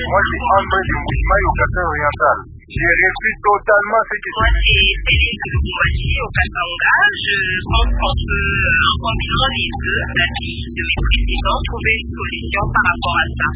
Moi, je suis André du Mouchimaï au Kasai oriental. J'ai réussi totalement ce qui Moi, c'est Félix Bourgogne au Katanga. Je pense qu'on peut, en combinant les deux avis de mes présidents, trouver une solution par rapport à ça.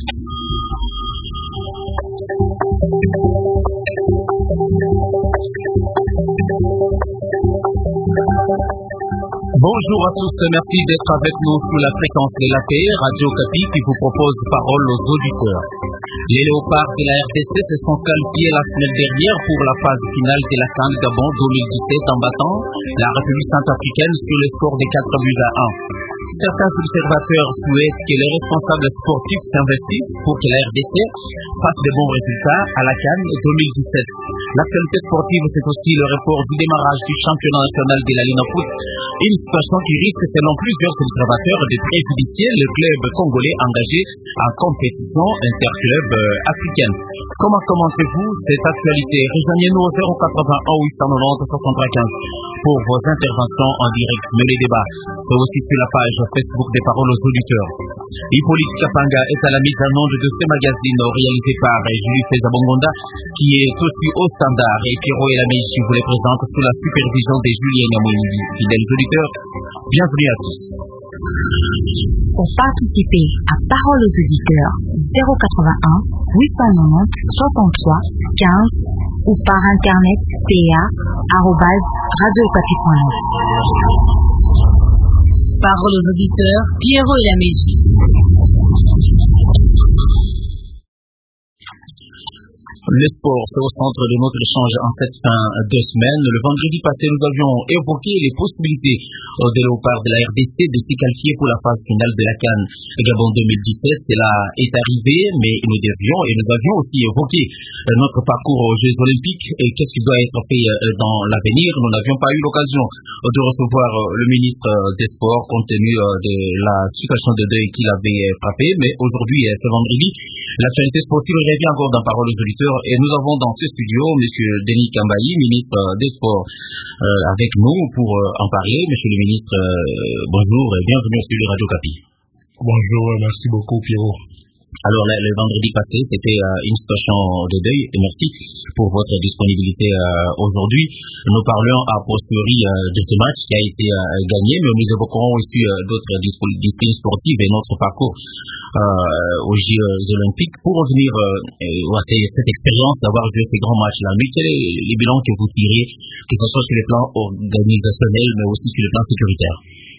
Bonjour à tous, merci d'être avec nous sous la fréquence de l'AP, Radio Okapi, qui vous propose parole aux auditeurs. Les léopards de la RDC se sont qualifiés la semaine dernière pour la phase finale de la CAN Gabon 2017 en battant la République centrafricaine sur le score de 4-1. Certains observateurs souhaitent que les responsables sportifs s'investissent pour que la RDC fasse de bons résultats à la CAN 2017. L'actualité sportive, c'est aussi le report du démarrage du championnat national de la Ligue Foot, une situation qui risque, selon plusieurs observateurs, de préjudicier le club congolais engagé en compétition interclub africaine. Comment commentez-vous cette actualité? Rejoignez-nous au 081 890 6315 pour vos interventions en direct. Menez débat. C'est aussi sur la page Facebook des paroles aux auditeurs. Hippolyte Kapanga est à la mise en onde de ce magazine réalisé par Julie Fezabongonda, qui est aussi au standard, et Pierrot et Lamy qui vous les présente sous la supervision de Julien Nyamouini. Fidèles auditeurs, bienvenue à tous. Pour participer à Parole aux auditeurs, 081 890 63 15 ou par internet pa@radiocapi.net. Parole aux auditeurs, Pierrot et la Mégie. Le sport, c'est au centre de notre échange en cette fin de semaine. Le vendredi passé, nous avions évoqué les possibilités des léopards de la RDC de s'y qualifier pour la phase finale de la CAN Gabon 2017. Cela est arrivé, mais nous avions aussi évoqué notre parcours aux Jeux Olympiques et qu'est-ce qui doit être fait dans l'avenir. Nous n'avions pas eu l'occasion de recevoir le ministre des Sports compte tenu de la situation de deuil qu'il avait frappé, mais aujourd'hui, ce vendredi, l'actualité sportive revient encore dans Parole aux auditeurs. Et nous avons dans ce studio M. Denis Kambayi, ministre des Sports, avec nous pour en parler. Monsieur le ministre, bonjour et bienvenue sur le Radio Okapi. Bonjour, merci beaucoup Pierrot. Alors le vendredi passé, c'était une situation de deuil et merci pour votre disponibilité aujourd'hui. Nous parlons a posteriori de ce match qui a été gagné, mais nous évoquerons aussi d'autres disciplines sportives et notre parcours aux Jeux Olympiques pour revenir à cette expérience d'avoir joué ces grands matchs-là. Mais quel est le bilan que vous tirez, que ce soit sur le plan organisationnel, mais aussi sur le plan sécuritaire?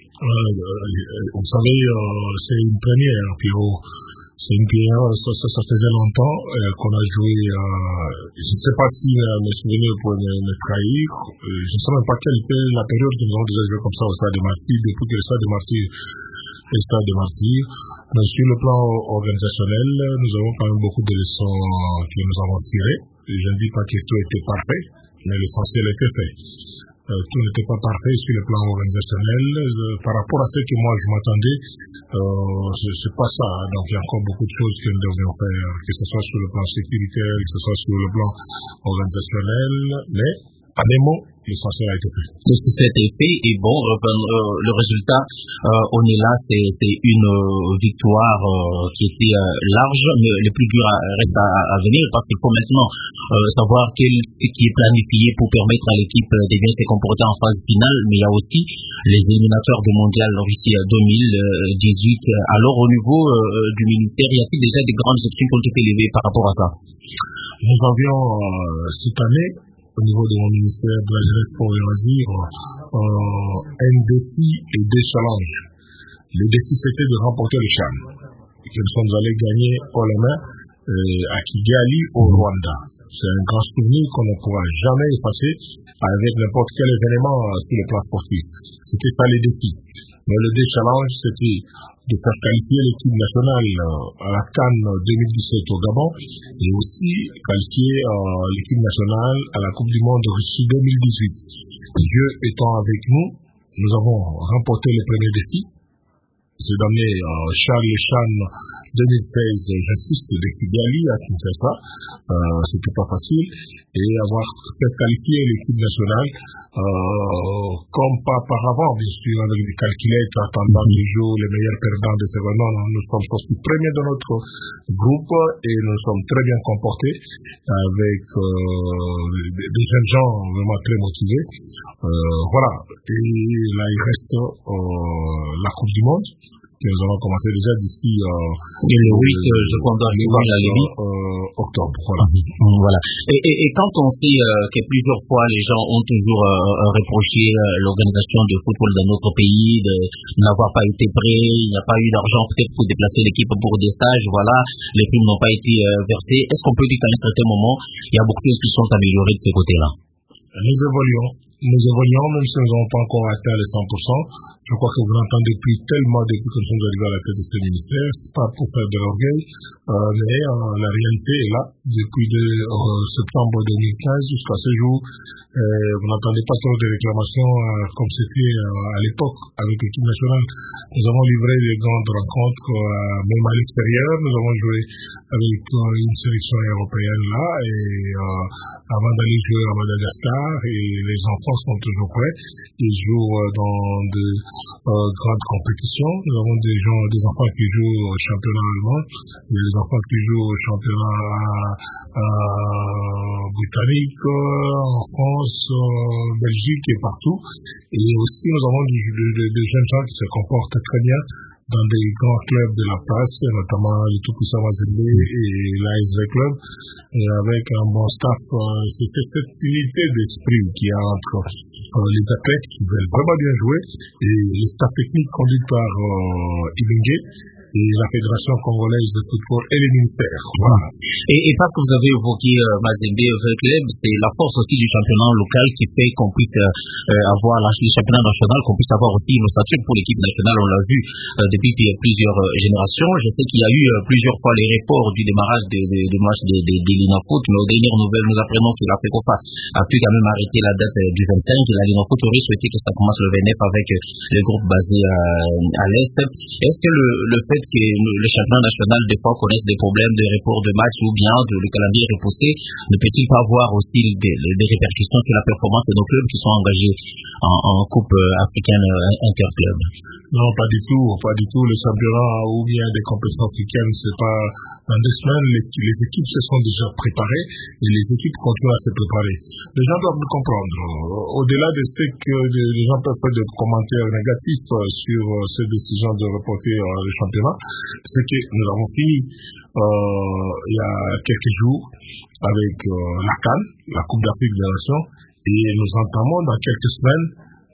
Vous savez, c'est une première, Pierrot. C'est une première, ça faisait longtemps qu'on a joué, je ne sais pas si mes souvenirs pourraient me trahir, je ne sais même pas quelle était la période que nous avons déjà joué comme ça au Stade des Martyrs, depuis que le Stade des Martyrs est le Stade des Martyrs. Mais sur le plan organisationnel, nous avons quand même beaucoup de leçons que nous avons tirées. Je ne dis pas que tout était parfait, mais l'essentiel était fait. Tout n'était pas parfait sur le plan organisationnel. Par rapport à ce que moi je m'attendais, c'est pas ça. Donc il y a encore beaucoup de choses que nous devons faire, que ce soit sur le plan sécuritaire, que ce soit sur le plan organisationnel, mais à des mots, l'essentiel a été fait. Tout ça a été fait et bon, le résultat, on est là, c'est une victoire qui était large, mais le plus dur reste à venir parce qu'il faut maintenant savoir ce qui est planifié pour permettre à l'équipe de bien se comporter en phase finale, mais il y a aussi les éliminateurs du mondial Russie 2018. Alors au niveau du ministère, y a-t-il déjà des grandes options qui ont été levées par rapport à ça? Nous avions cette année, au niveau de mon ministère de la Jeunesse pour les loisirs, un défi et des challenges. Le défi, c'était de remporter le CHAN. Nous sommes allés gagner au lendemain à Kigali, au Rwanda. C'est un grand souvenir qu'on ne pourra jamais effacer avec n'importe quel événement sur le plan sportif. C'était pas le défi. Mais le challenge, c'était de faire qualifier l'équipe nationale à la CAN 2017 au Gabon et aussi qualifier l'équipe nationale à la Coupe du Monde de Russie 2018. Dieu étant avec nous, nous avons remporté le premier défi. C'est d'amener le CHAN 2016, j'insiste, de Kigali à Kinshasa. C'était pas facile. et avoir fait qualifier l'équipe nationale comme pas par avant, bien sûr, avec des calculettes attendant toujours les meilleurs perdants de ce non, nous sommes sortis premiers de notre groupe et nous sommes très bien comportés avec des jeunes gens vraiment très motivés. Voilà. Et là, il reste la Coupe du Monde. Nous allons commencer déjà d'ici et le 8, je crois, dans la Libye. Octobre, voilà. Voilà. Et quand on sait que plusieurs fois les gens ont toujours reproché l'organisation de football dans notre pays de n'avoir pas été prêt, il n'y a pas eu d'argent peut-être pour déplacer l'équipe pour des stages, voilà, les primes n'ont pas été versées. Est-ce qu'on peut dire qu'à un certain moment, il y a beaucoup de choses qui sont améliorées de ce côté-là? Nous évoluons, même si nous n'avons pas encore atteint les 100%. Je crois que vous l'entendez depuis que nous sommes arrivés à la tête de ce ministère. C'est pas pour faire de l'orgueil, mais la réalité est là. Depuis septembre 2015 jusqu'à ce jour, vous n'entendez pas trop de réclamations comme c'était à l'époque avec l'équipe nationale. Nous avons livré des grandes rencontres, même à l'extérieur. Nous avons joué avec une sélection européenne là, et avant d'aller jouer à Madagascar, et les enfants sont toujours prêts. Ils jouent dans de grandes compétitions. Nous avons des enfants qui jouent au championnat allemand, des enfants qui jouent au championnat britannique, en France, en Belgique et partout. Et aussi, nous avons des jeunes gens qui se comportent très bien dans des grands clubs de la place, notamment le tout-puissant Mazembe et l'ASV Club, et avec un bon staff. C'est cette unité d'esprit qui a entre les athlètes qui veulent vraiment bien jouer et le staff technique conduit par Ibenge et la Fédération congolaise de football et les ministères. Voilà. Et parce que vous avez évoqué Mazembe Club, c'est la force aussi du championnat local qui fait qu'on puisse avoir le championnat national, qu'on puisse avoir aussi une ossature pour l'équipe nationale. On l'a vu depuis plusieurs générations. Je sais qu'il y a eu plusieurs fois les reports du démarrage des matchs des Linafoot, mais aux dernières nouvelles, nous apprenons que la FECOFA a pu quand même arrêter la date du 25. Et la Linafoot aurait souhaité que ça commence le 29 avec le groupe basé à l'Est. Est-ce que le fait que le championnat national des fois connaisse des problèmes de report de match ou bien le calendrier repoussé, ne peut-il pas avoir aussi des répercussions sur la performance de nos clubs qui sont engagés en Coupe africaine interclub? Non, pas du tout. Le championnat ou bien des compétitions africaines, c'est pas dans 2 semaines, les équipes se sont déjà préparées et les équipes continuent à se préparer. Les gens doivent nous comprendre. Au-delà de ce que les gens peuvent faire des commentaires négatifs sur cette décision de reporter le championnat, c'est que nous avons fini il y a quelques jours avec la CAN, la Coupe d'Afrique des Nations, et nous entamons dans quelques semaines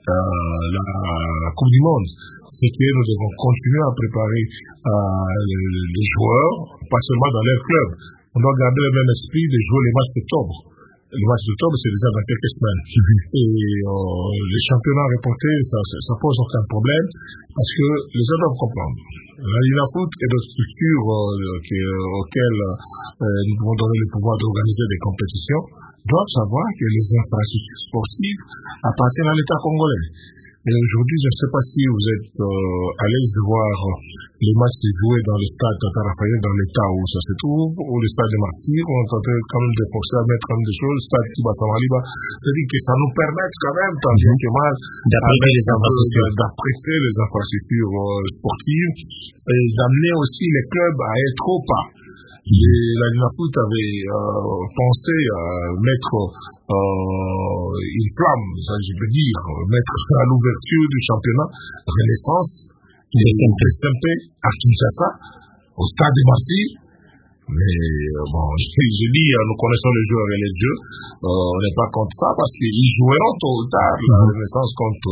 la Coupe du Monde. C'est que nous devons continuer à préparer les joueurs, pas seulement dans leur club. On doit garder le même esprit de jouer les matchs d'octobre. Les matchs d'octobre, c'est déjà dans quelques semaines. Et les championnats reportés, ça pose aucun problème, parce que les gens doivent comprendre. La Linafoot est une structure auxquelles nous devons donner le pouvoir d'organiser des compétitions, doivent savoir que les infrastructures sportives appartiennent à l'État congolais. Et aujourd'hui, je ne sais pas si vous êtes à l'aise de voir les matchs se jouer dans le stade Tata Raphaël, dans l'état où ça se trouve, ou le stade de Martyrs, où on tentait quand même de forcer à mettre comme des choses, le stade Tiba Samaliba. C'est-à-dire que ça nous permet quand même, tant bien que mal, d'apprécier les infrastructures sportives et d'amener aussi les clubs à être au pas. La Linafoot avait pensé à mettre une flamme, ça je peux dire, mettre à l'ouverture du championnat Renaissance de SMP à Kinshasa, au stade des Martyrs. Mais bon, je dis, nous connaissons les joueurs et les dieux, on n'est pas contre ça parce qu'ils joueront tôt ou tard la Renaissance contre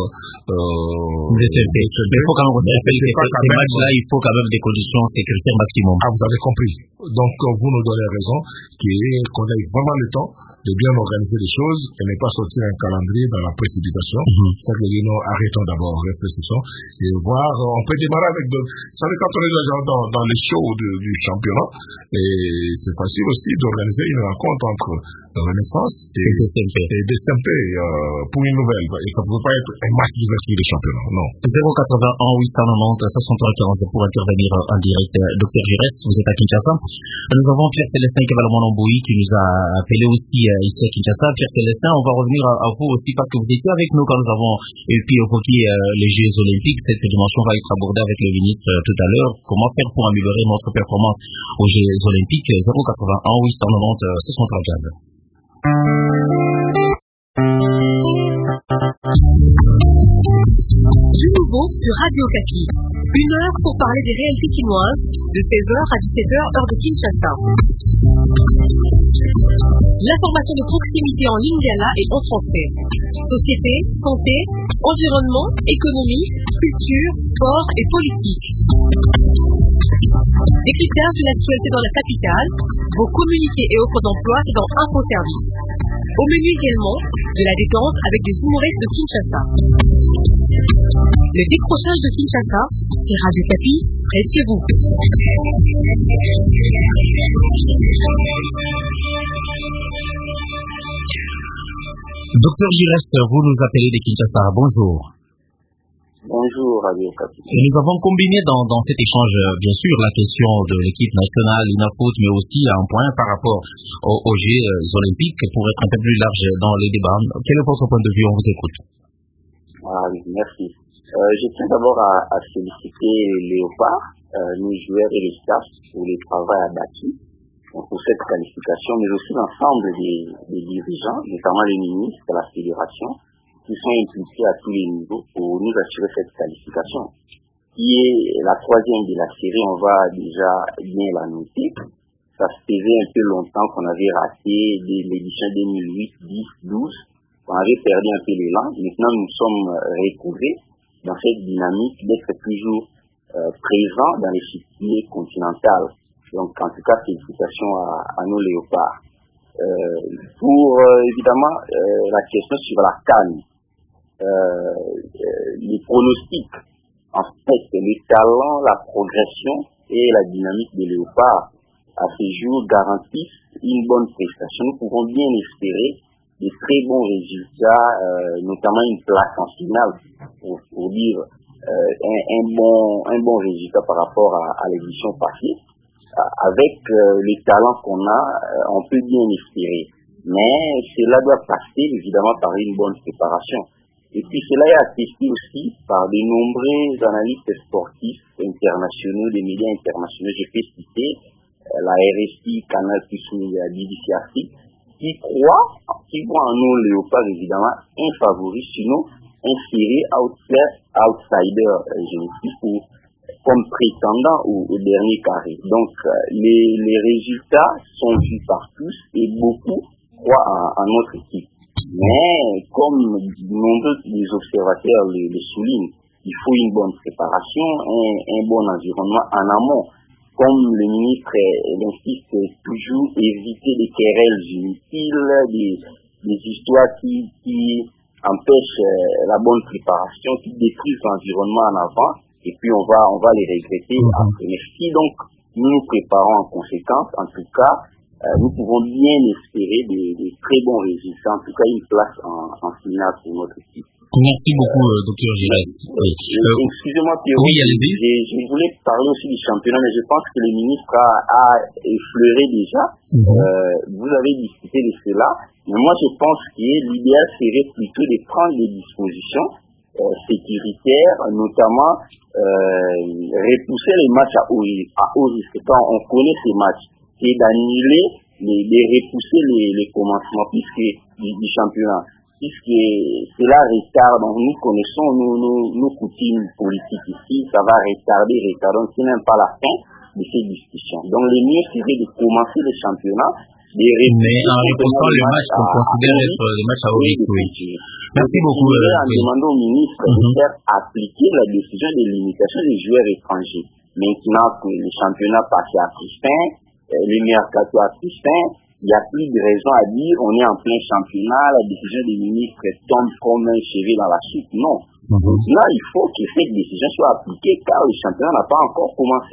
SMP. Mais il faut quand même respecter ces matchs-là, il faut quand même des conditions sécuritaires maximum. Ah, vous avez compris. Donc, vous nous donnez raison qu'on ait vraiment le temps de bien organiser les choses et ne pas sortir un calendrier dans la précipitation. Ça veut dire, nous arrêtons d'abord, réfléchissons et voir, on peut démarrer avec vous savez, quand on est déjà dans les shows du championnat, et c'est facile aussi d'organiser une rencontre entre Renaissance et DCMP pour une nouvelle. Et ça ne peut pas être un match d'ouverture des championnats, non. 081 890 63 15 pour intervenir en direct. Docteur Giresse, vous êtes à Kinshasa. Nous avons Pierre Célestin Kevala-Monamboui qui nous a appelé aussi ici à Kinshasa. Pierre Célestin, on va revenir à vous aussi parce que vous étiez avec nous quand nous avons pu évoquer les Jeux Olympiques. Cette dimension va être abordée avec le ministre tout à l'heure. Comment faire pour améliorer notre performance aux Jeux Olympiques? 081 890 63 15. Du nouveau sur Radio Okapi. 1 heure pour parler des réalités quinoises de 16h à 17h heure de Kinshasa. L'information de proximité en lingala et en français. Société, santé, environnement, économie, culture, sport et politique. Décryptage de l'actualité dans la capitale, vos communiqués et offres d'emploi, c'est dans InfoService. Au menu également, de la détente avec des humoristes de Kinshasa. Le décrochage de Kinshasa, c'est Radio Okapi, près de chez vous. Docteur Giresse, vous nous appelez de Kinshasa. Bonjour. Bonjour Radio Okapi. Nous avons combiné dans cet échange, bien sûr, la question de l'équipe nationale, l'INAFOOT, mais aussi un point par rapport aux Jeux Olympiques pour être un peu plus large dans les débats. Quel est votre point de vue? On vous écoute. Oui, merci. Je tiens d'abord à féliciter les Léopards, nos joueurs et le staff pour le travail abattu pour cette qualification, mais aussi l'ensemble des dirigeants, notamment les ministres de la fédération, qui sont impliqués à tous les niveaux pour nous assurer cette qualification, qui est la 3e de la série. On va déjà bien la noter. Ça se faisait un peu longtemps qu'on avait raté l'édition 2008, 10, 12. On avait perdu un peu l'élan. Maintenant, nous sommes retrouvés dans cette dynamique d'être toujours présents dans les circuits continentales. Donc, en tout cas, félicitations à nos Léopards. Pour, évidemment, la question sur la CAN, les pronostics, en fait, le talent, la progression et la dynamique des Léopards à ce jour garantissent une bonne prestation. Nous pouvons bien espérer des très bons résultats, notamment une place en finale, pour dire un bon résultat par rapport à l'édition passée. Avec le talent qu'on a, on peut bien espérer. Mais cela doit passer évidemment par une bonne préparation. Et puis cela est attesté aussi par de nombreux analystes sportifs internationaux, des médias internationaux. Je peux citer la RSI, Canal+, BBC Afrique, qui voient en nous Léopards évidemment un favori, sinon un série outsider, comme prétendant au dernier carré. Donc les résultats sont vus par tous et beaucoup croient en notre équipe. Mais comme nombreux des observateurs le soulignent, il faut une bonne préparation, un bon environnement en amont. Comme le ministre insiste toujours, éviter des querelles inutiles, des histoires qui empêchent la bonne préparation, qui détruisent l'environnement en avant, et puis on va les regretter après. Mais si donc nous nous préparons en conséquence, en tout cas, nous pouvons bien espérer des très bons résultats, en tout cas une place en finale pour notre équipe. Merci beaucoup, Dr. Giresse. Excusez-moi, Pierrot. Oui, allez-y. Je voulais parler aussi du championnat, mais je pense que le ministre a effleuré déjà. Vous avez discuté de cela. Mais moi, je pense que l'idéal serait plutôt de prendre des dispositions sécuritaires, notamment repousser les matchs à haut risque. Quand on connaît ces matchs, et d'annuler, de repousser les commencements du championnat. Puisque cela retarde, donc nous connaissons nos coutumes politiques ici, ça va retarder, donc ce n'est même pas la fin de ces discussions. Donc le mieux serait de commencer le championnat, mais en repoussant les matchs qu'on considère être des matchs à haut risque. Oui. Merci beaucoup. En demandant au ministre de faire appliquer la décision de limitation des joueurs étrangers. Maintenant que le championnat passe à plus fin, le mercato à plus fin, il n'y a plus de raison à dire on est en plein championnat, la décision des ministres tombe comme un cheveu dans la soupe. Non. Donc là, il faut que cette décision soit appliquée car le championnat n'a pas encore commencé.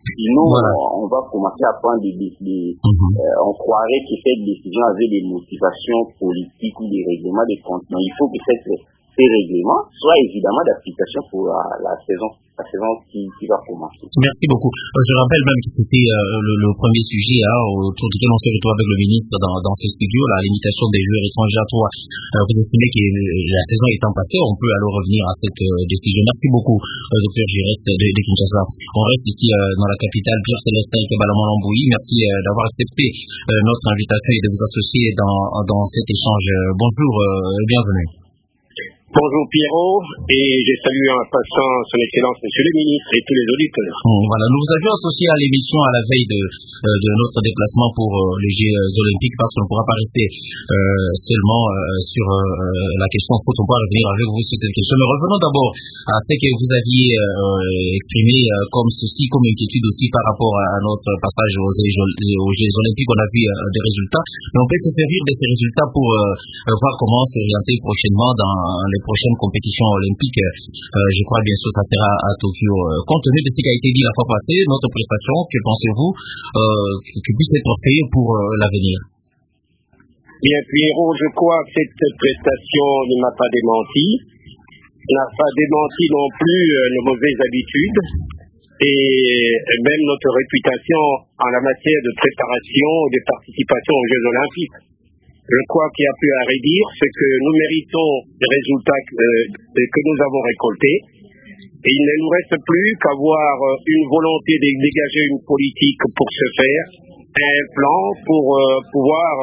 Sinon, on va commencer à prendre des on croirait que cette décision avait des motivations politiques ou des règlements des comptes. Donc, il faut que ces règlements soient évidemment d'application pour la saison qui va commencer. Merci beaucoup. Je rappelle même que c'était le premier sujet autour duquel on se retrouve avec le ministre dans ce studio, la limitation des joueurs étrangers à 3. Vous estimez que la saison étant passée, on peut alors revenir à cette décision. Merci beaucoup, Dr Giresse de Kinshasa. On reste ici dans la capitale, Pierre Célestin et Kabalaman-Lambouyi. Merci d'avoir accepté notre invitation et de vous associer dans cet échange. Bonjour et bienvenue. Bonjour Pierrot, et j'ai salué en passant son excellence monsieur le ministre et tous les auditeurs. Voilà, nous vous avions associé à l'émission à la veille de notre déplacement pour les Jeux Olympiques, parce qu'on ne pourra pas rester seulement sur la question foot, on pourra revenir avec vous sur cette question. Mais revenons d'abord à ce que vous aviez exprimé comme souci, comme inquiétude aussi par rapport à notre passage aux Jeux Olympiques. On a vu des résultats, mais on peut se servir de ces résultats pour voir comment s'orienter prochainement dans les prochaines compétitions olympiques. Je crois bien sûr ça sera à Tokyo. Compte tenu de ce qui a été dit la fois passée, notre prestation, que pensez-vous que puisse être fait pour l'avenir? Bien Pierrot, je crois que cette prestation ne m'a pas démenti, n'a pas démenti non plus nos mauvaises habitudes et même notre réputation en la matière de préparation et de participation aux Jeux Olympiques. Je crois qu'il n'y a plus à redire, c'est que nous méritons les résultats que nous avons récoltés. Et il ne nous reste plus qu'avoir une volonté de dégager une politique pour ce faire, un plan pour pouvoir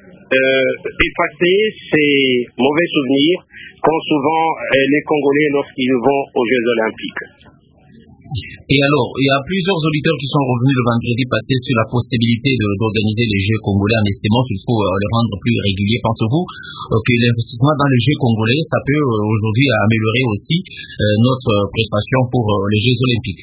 effacer ces mauvais souvenirs qu'ont souvent les Congolais lorsqu'ils vont aux Jeux Olympiques. Et alors, il y a plusieurs auditeurs qui sont revenus le vendredi passé sur la possibilité d'organiser les Jeux congolais en estimant qu'il faut les rendre plus réguliers. Pensez-vous que l'investissement dans les Jeux congolais, ça peut aujourd'hui améliorer aussi notre prestation pour les Jeux olympiques?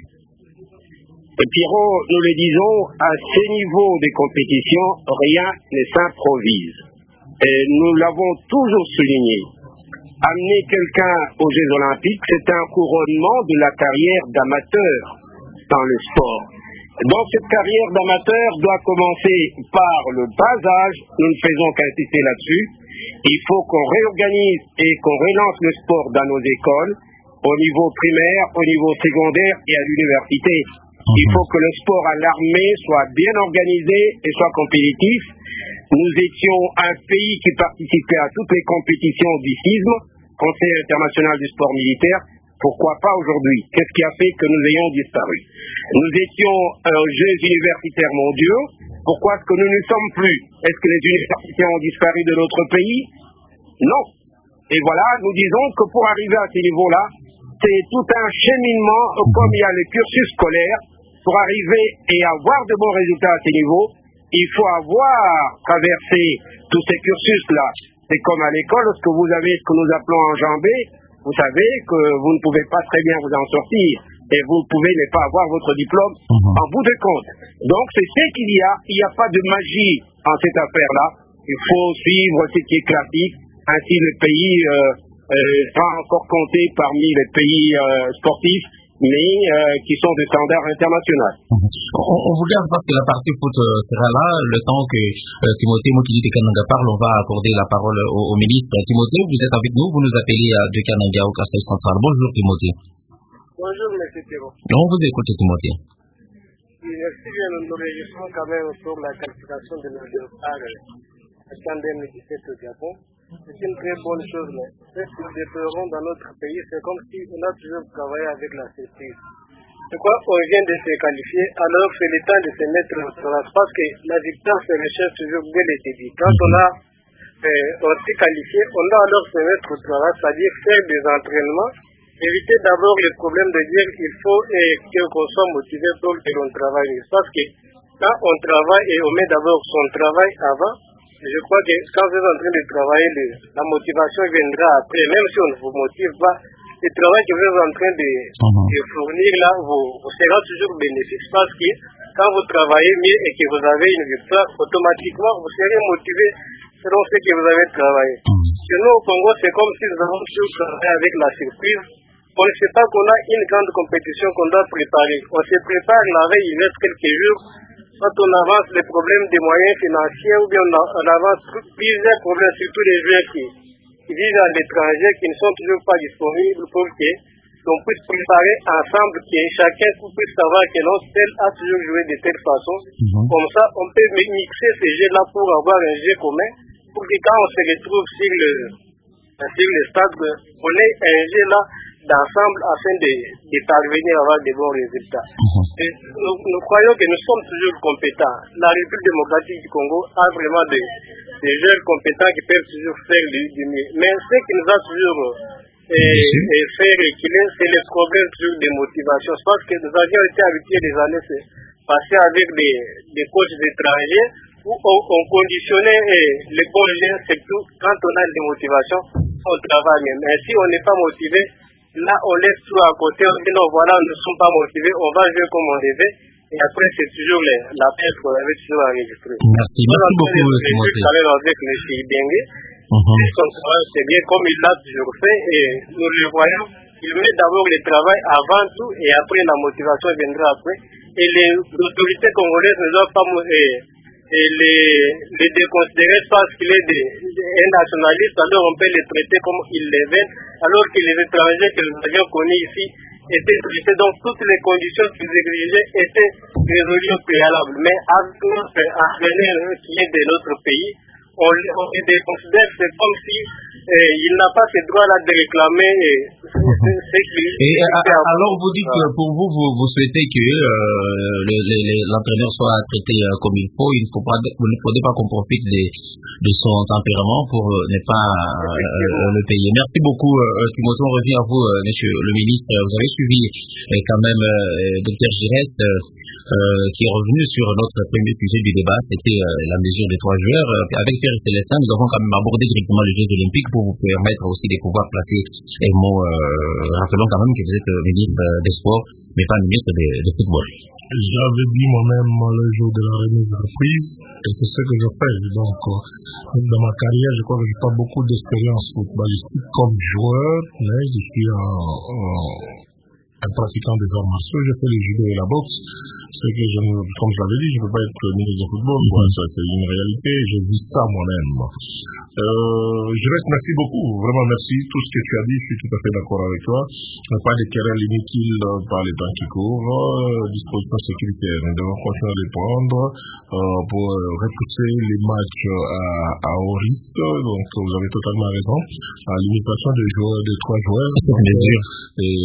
Pierrot, nous le disons, à ce niveau des compétitions, rien ne s'improvise. Et nous l'avons toujours souligné. Amener quelqu'un aux Jeux Olympiques, c'est un couronnement de la carrière d'amateur dans le sport. Donc cette carrière d'amateur doit commencer par le bas âge, nous ne faisons qu'insister là-dessus. Il faut qu'on réorganise et qu'on relance le sport dans nos écoles, au niveau primaire, au niveau secondaire et à l'université. Il faut que le sport à l'armée soit bien organisé et soit compétitif. Nous étions un pays qui participait à toutes les compétitions du CISM, Conseil international du sport militaire. Pourquoi pas aujourd'hui? Qu'est-ce qui a fait que nous ayons disparu? Nous étions aux Jeux universitaires mondiaux. Pourquoi est-ce que nous ne sommes plus? Est-ce que les universités ont disparu de notre pays? Non. Et voilà, nous disons que pour arriver à ces niveaux-là, c'est tout un cheminement, comme il y a le cursus scolaire. Pour arriver et avoir de bons résultats à ces niveaux, il faut avoir traversé tous ces cursus-là. C'est comme à l'école, lorsque vous avez ce que nous appelons enjambé, vous savez que vous ne pouvez pas très bien vous en sortir et vous pouvez ne pas avoir votre diplôme en bout de compte. Donc c'est ce qu'il y a. Il n'y a pas de magie en cette affaire-là. Il faut suivre ce qui est classique. Ainsi le pays sera encore compté parmi les pays sportifs, mais qui sont de standards internationaux. On vous garde parce que la partie foot sera là. Le temps que Timothée Mokili de Kananga parle, on va accorder la parole au ministre. Timothée, vous êtes avec nous, vous nous appelez de Kananga au Conseil central. Bonjour Timothée. Bonjour M. Théo. On vous écoute Timothée. Merci bien, nous nous réjouissons quand même pour la qualification de nos léopards en 2017 au Gabon. C'est une très bonne chose, mais ce que nous déplorons dans notre pays, c'est comme si on a toujours travaillé avec la surprise. C'est quoi, on vient de se qualifier, alors c'est le temps de se mettre au travail, parce que la victoire se recherche toujours dès le début. Quand on s'est qualifié, on doit alors se mettre au travail, c'est-à-dire faire des entraînements, éviter d'abord le problème de dire qu'il faut qu'on soit motivé pour que l'on travaille. Parce que quand on travaille et on met d'abord son travail avant, je crois que quand vous êtes en train de travailler, la motivation viendra après. Même si on ne vous motive pas, le travail que vous êtes en train de fournir là, vous sera toujours bénéfique parce que quand vous travaillez mieux et que vous avez une victoire, automatiquement vous serez motivé selon ce que vous avez travaillé. Chez nous au Congo, c'est comme si nous avons toujours travaillé avec la surprise On ne sait pas qu'on a une grande compétition qu'on doit préparer. On se prépare la veille, il reste quelques jours. Quand on avance les problèmes des moyens financiers ou bien on avance plusieurs problèmes, surtout les joueurs qui vivent à l'étranger, qui ne sont toujours pas disponibles pour qu'on puisse préparer ensemble, que chacun puisse savoir que non, tel a toujours joué de telle façon. Comme ça, on peut mixer ces jeux-là pour avoir un jeu commun, pour que quand on se retrouve sur le stade, on ait un jeu-là d'ensemble afin de parvenir à avoir de bons résultats. Nous croyons que nous sommes toujours compétents. La République démocratique du Congo a vraiment des joueurs compétents qui peuvent toujours faire du mieux. Mais ce qui nous a toujours fait reculer, c'est les problèmes toujours de motivation. Je pense que nous avions été habitués des années passées avec des coachs étrangers où on conditionnait les bons jeux, surtout quand on a des motivations, on travaille. Mais si on n'est pas motivé, là, on laisse tout à côté, on dit non, voilà, nous ne sommes pas motivés, on va jouer comme on devait, et après, c'est toujours la perte qu'on avait toujours enregistrée. Merci beaucoup, Timothée. Avec M. Dengue, c'est bien comme il l'a toujours fait, et nous le voyons, il met d'abord le travail avant tout, et après, la motivation viendra après. Et les autorités congolaises ne doivent pas les déconsidérer parce qu'il est un nationaliste, alors on peut les traiter comme ils le veulent, alors que les étrangers que nous avions connus ici étaient traités, donc toutes les conditions qu'ils exigeaient étaient résolues au préalable. Mais avec notre entraîneur qui est de notre pays, on les déconsidère, c'est comme si il n'a pas ce droit-là de réclamer ce qu'il Et alors vous dites que pour vous, vous souhaitez que l'entraîneur soit traité comme il faut, vous ne faudrait pas qu'on profite de son tempérament pour ne pas le payer. Merci beaucoup, Timothée. On revient à vous, monsieur le ministre. Vous avez suivi quand même Dr Giresse, qui est revenu sur notre premier sujet du débat, c'était la mesure des 3 joueurs. Avec Pierre Célestin, nous avons quand même abordé directement les Jeux Olympiques pour vous permettre aussi de pouvoir placer les mots. Rappelons quand même que vous êtes ministre des Sports, mais pas ministre de football. J'avais dit moi-même le jour de la remise de la prise, et c'est ce que je fais. Donc, dans ma carrière, je crois que je n'ai pas beaucoup d'expérience footballistique comme joueur, mais je suis un pratiquant des arts martiaux, je fais le judo et la boxe. C'est que comme je l'avais dit, je ne peux pas être ministre de football, c'est une réalité, je vis ça moi-même. Je reste, merci beaucoup, vraiment merci, tout ce que tu as dit, je suis tout à fait d'accord avec toi. Pas de querelles inutiles par les temps qui courent, dispositions sécuritaires, nous devons continuer à les prendre pour repousser les matchs à haut risque, donc vous avez totalement raison. La limitation de 3 joueurs, et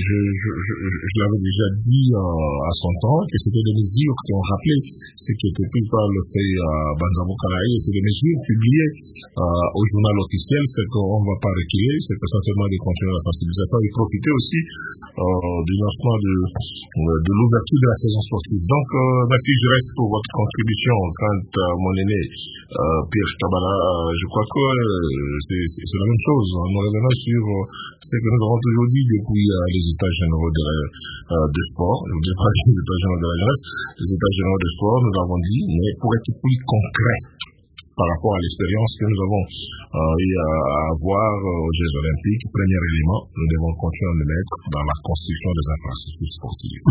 je l'avais déjà dit à son temps, que c'était des mesures qui ont rappelé ce qui était pris par le fait Banzamo Kalaï, c'est des mesures publiées au journal officiel, c'est qu'on ne va pas reculer, c'est essentiellement de continuer la sensibilisation et profiter aussi du lancement de l'ouverture de la saison sportive. Donc, merci, je reste pour votre contribution quant à mon aîné Pierre Kabala. Je crois que c'est la même chose. Nous revenons sur ce que nous avons toujours dit depuis les états généraux de sport. Je ne veux pas les états généraux de la jeunesse, les états généraux de sport, nous l'avons dit, mais pour être plus concret par rapport à l'expérience que nous avons eu à avoir aux Jeux Olympiques, premier élément, nous devons continuer à le mettre dans la construction des infrastructures sportives.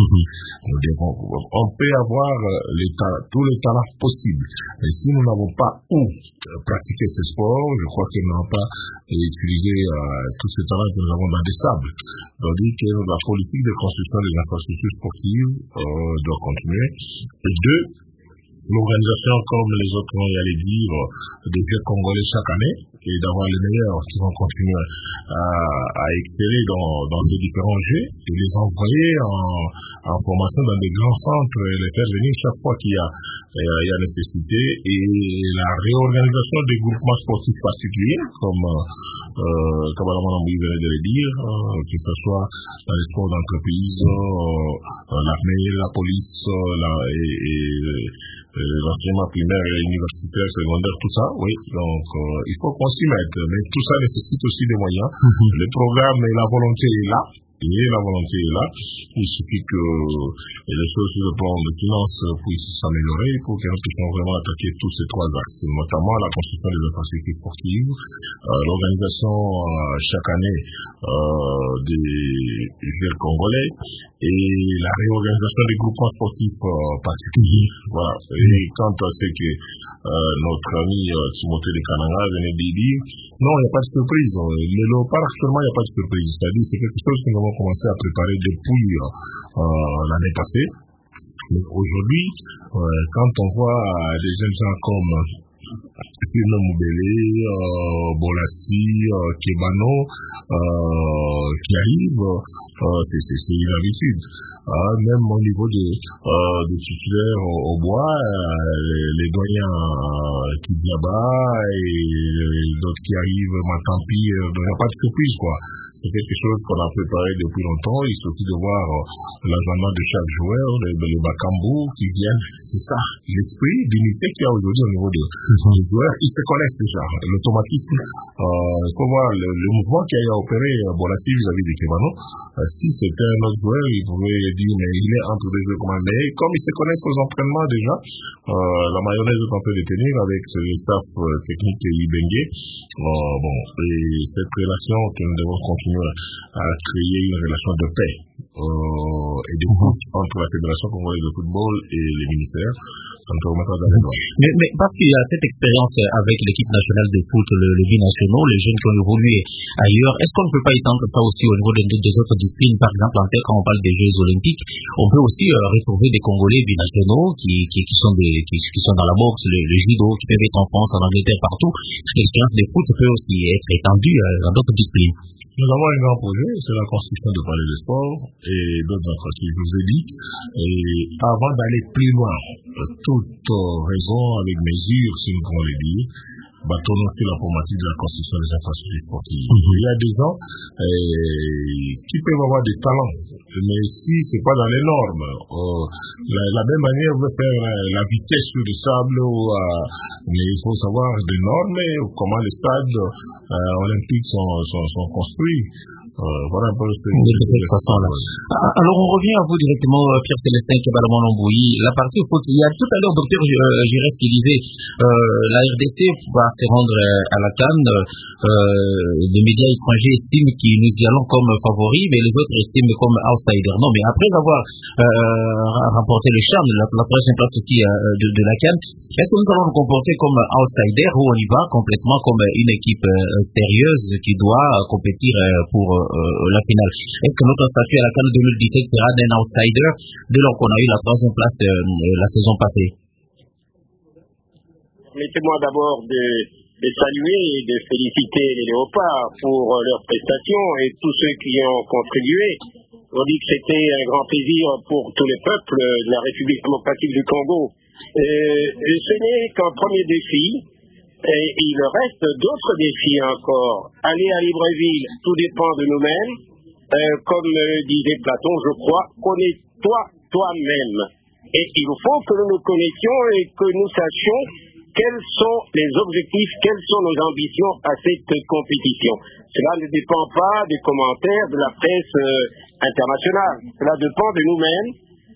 On peut avoir tous les talents possibles, mais si nous n'avons pas où pratiquer ce sport, je crois que nous n'avons pas utilisé tous ces talents que nous avons dans des sables. Tandis que la politique de construction des infrastructures sportives doit continuer. Et 2, l'organisation, comme les autres vont y aller dire, des Jeux congolais chaque année, et d'avoir les meilleurs qui vont continuer à exceller dans ces différents Jeux, et les envoyer en formation dans des grands centres et les faire venir chaque fois qu'il y a nécessité, et la réorganisation des groupements sportifs particuliers, comme Kabalaman Amboui venait de le dire, que ce soit dans les sports d'entreprise, l'armée, la police, l'enseignement primaire et universitaire, secondaire, tout ça, oui. Donc, il faut qu'on s'y mette. Mais tout ça nécessite aussi des moyens. Le programme et la volonté est là. Et la volonté est là. Il suffit que les choses sur le plan de finances puissent s'améliorer pour que nous puissions vraiment attaquer tous ces trois axes, notamment la construction des infrastructures sportives, l'organisation chaque année des Jeux congolais et la réorganisation des groupements sportifs particuliers. Voilà. Et quand c'est que notre ami Timothée de Kananga venait de dire, non, il n'y a pas de surprise. Les léopards, actuellement, il n'y a pas de surprise. C'est-à-dire, c'est quelque chose que nous avons commencé à préparer depuis l'année passée. Mais aujourd'hui, quand on voit des jeunes gens comme Pino Moubele, Bolassi, Kebano, qui arrivent, c'est une habitude. Même au niveau de titulaires au bois, les doyens Kidiaba et d'autres qui arrivent, Matampi, il n'y a pas de surprise, quoi. C'est quelque chose qu'on a préparé depuis longtemps. Il suffit de voir l'agenda de chaque joueur, les Bakambu qui viennent. C'est ça, l'esprit d'unité qu'il y a aujourd'hui au niveau des joueurs. Ils se connaissent déjà. L'automatisme, il faut voir le mouvement qui a opéré Bolassi vis-à-vis de Kebano. Si c'était un autre joueur, il pouvait dire, mais il est entre deux joueurs comme mais comme ils se connaissent aux entraînements déjà, la mayonnaise est en train de tenir avec le staff technique Ibengue. Et cette relation que nous devons continuer à créer une relation de paix et d'écoute entre la Fédération congolaise de football et les ministères, ça nous permettra d'aller loin. Mais parce qu'il y a cette expérience avec l'équipe nationale de foot, le binationaux, les jeunes qui ont évolué ailleurs, est-ce qu'on ne peut pas étendre ça aussi au niveau des autres disciplines? Par exemple, quand on parle des Jeux olympiques, on peut aussi retrouver des Congolais binationaux qui sont dans la boxe, le judo, qui peuvent être en France, en Angleterre, partout. L'expérience des foot peut aussi être étendue dans d'autres disciplines. Nous avons un grand projet, c'est la construction de palais de sport et d'autres infrastructures, je vous ai dit. Et avant d'aller plus loin, toute raison avec mesure, si nous pouvons le dire, bâtons aussi la problématique de la construction des infrastructures sportives. Il y a des gens qui peuvent avoir des talents, mais si c'est pas dans les normes, la même manière on veut faire la vitesse sur le sable, mais il faut savoir des normes, comment les stades olympiques sont construits. Voilà un peu de cette façon-là. Alors on revient à vous directement, Pierre-Célestin Kebalamon-Lomboui. La partie au foot, il y a tout à l'heure docteur Giresse qui disait la RDC va se rendre à la CAN. Les médias étrangers estiment que nous y allons comme favoris, mais les autres estiment comme outsiders. Non, mais après avoir remporté le CHAN, la prochaine place aussi de la CAN, est-ce que nous allons nous comporter comme outsiders ou on y va complètement comme une équipe sérieuse qui doit compétir pour la finale? Est-ce que notre statut à la CAN 2017 sera d'un outsider dès lors qu'on a eu la troisième place la saison passée? Permettez-moi d'abord de saluer et de féliciter les Léopards pour leurs prestations et tous ceux qui ont contribué. On dit que c'était un grand plaisir pour tous les peuples de la République démocratique du Congo. Ce n'est qu'un premier défi. Et il reste d'autres défis encore. Aller à Libreville, tout dépend de nous-mêmes. Comme disait Platon, je crois, connais-toi toi-même. Et il faut que nous nous connaissions et que nous sachions quels sont les objectifs, quelles sont nos ambitions à cette compétition. Cela ne dépend pas des commentaires de la presse internationale. Cela dépend de nous-mêmes.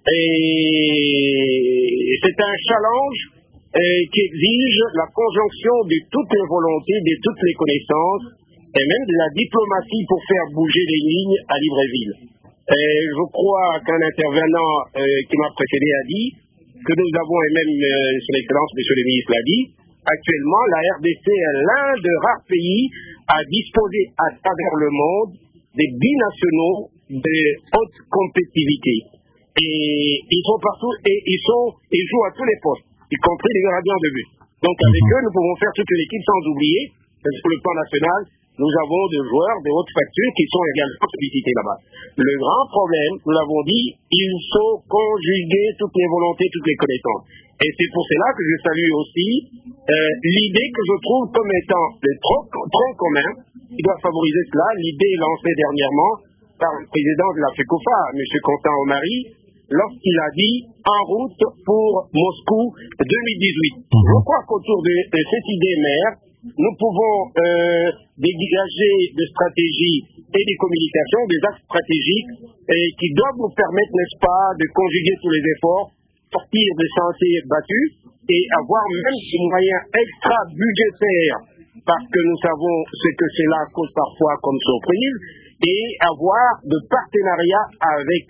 Et c'est un challenge qui exige la conjonction de toutes les volontés, de toutes les connaissances, et même de la diplomatie pour faire bouger les lignes à Libreville. Je crois qu'un intervenant qui m'a précédé a dit que nous avons, et même son Excellence, Monsieur le Ministre l'a dit, actuellement la RDC est l'un des rares pays à disposer à travers le monde des binationaux de haute compétitivité. Et ils sont partout et ils jouent à tous les postes, y compris les gardiens de but. Donc avec eux, nous pouvons faire toute l'équipe sans oublier que sur le plan national, nous avons des joueurs de haute facture qui sont également sollicités là-bas. Le grand problème, nous l'avons dit, il faut conjuguer toutes les volontés, toutes les connaissances. Et c'est pour cela que je salue aussi l'idée que je trouve comme étant le tronc commun qui doit favoriser cela, l'idée lancée dernièrement par le président de la FECOFA, M. Quentin Omari, lorsqu'il a dit en route pour Moscou 2018. Je crois qu'autour de cette idée mère, nous pouvons dégager des stratégies et des communications, des axes stratégiques et qui doivent nous permettre, n'est-ce pas, de conjuguer tous les efforts, sortir des sentiers battus et avoir même des moyens extra-budgétaires, parce que nous savons ce que cela cause parfois comme surprise, et avoir de partenariats avec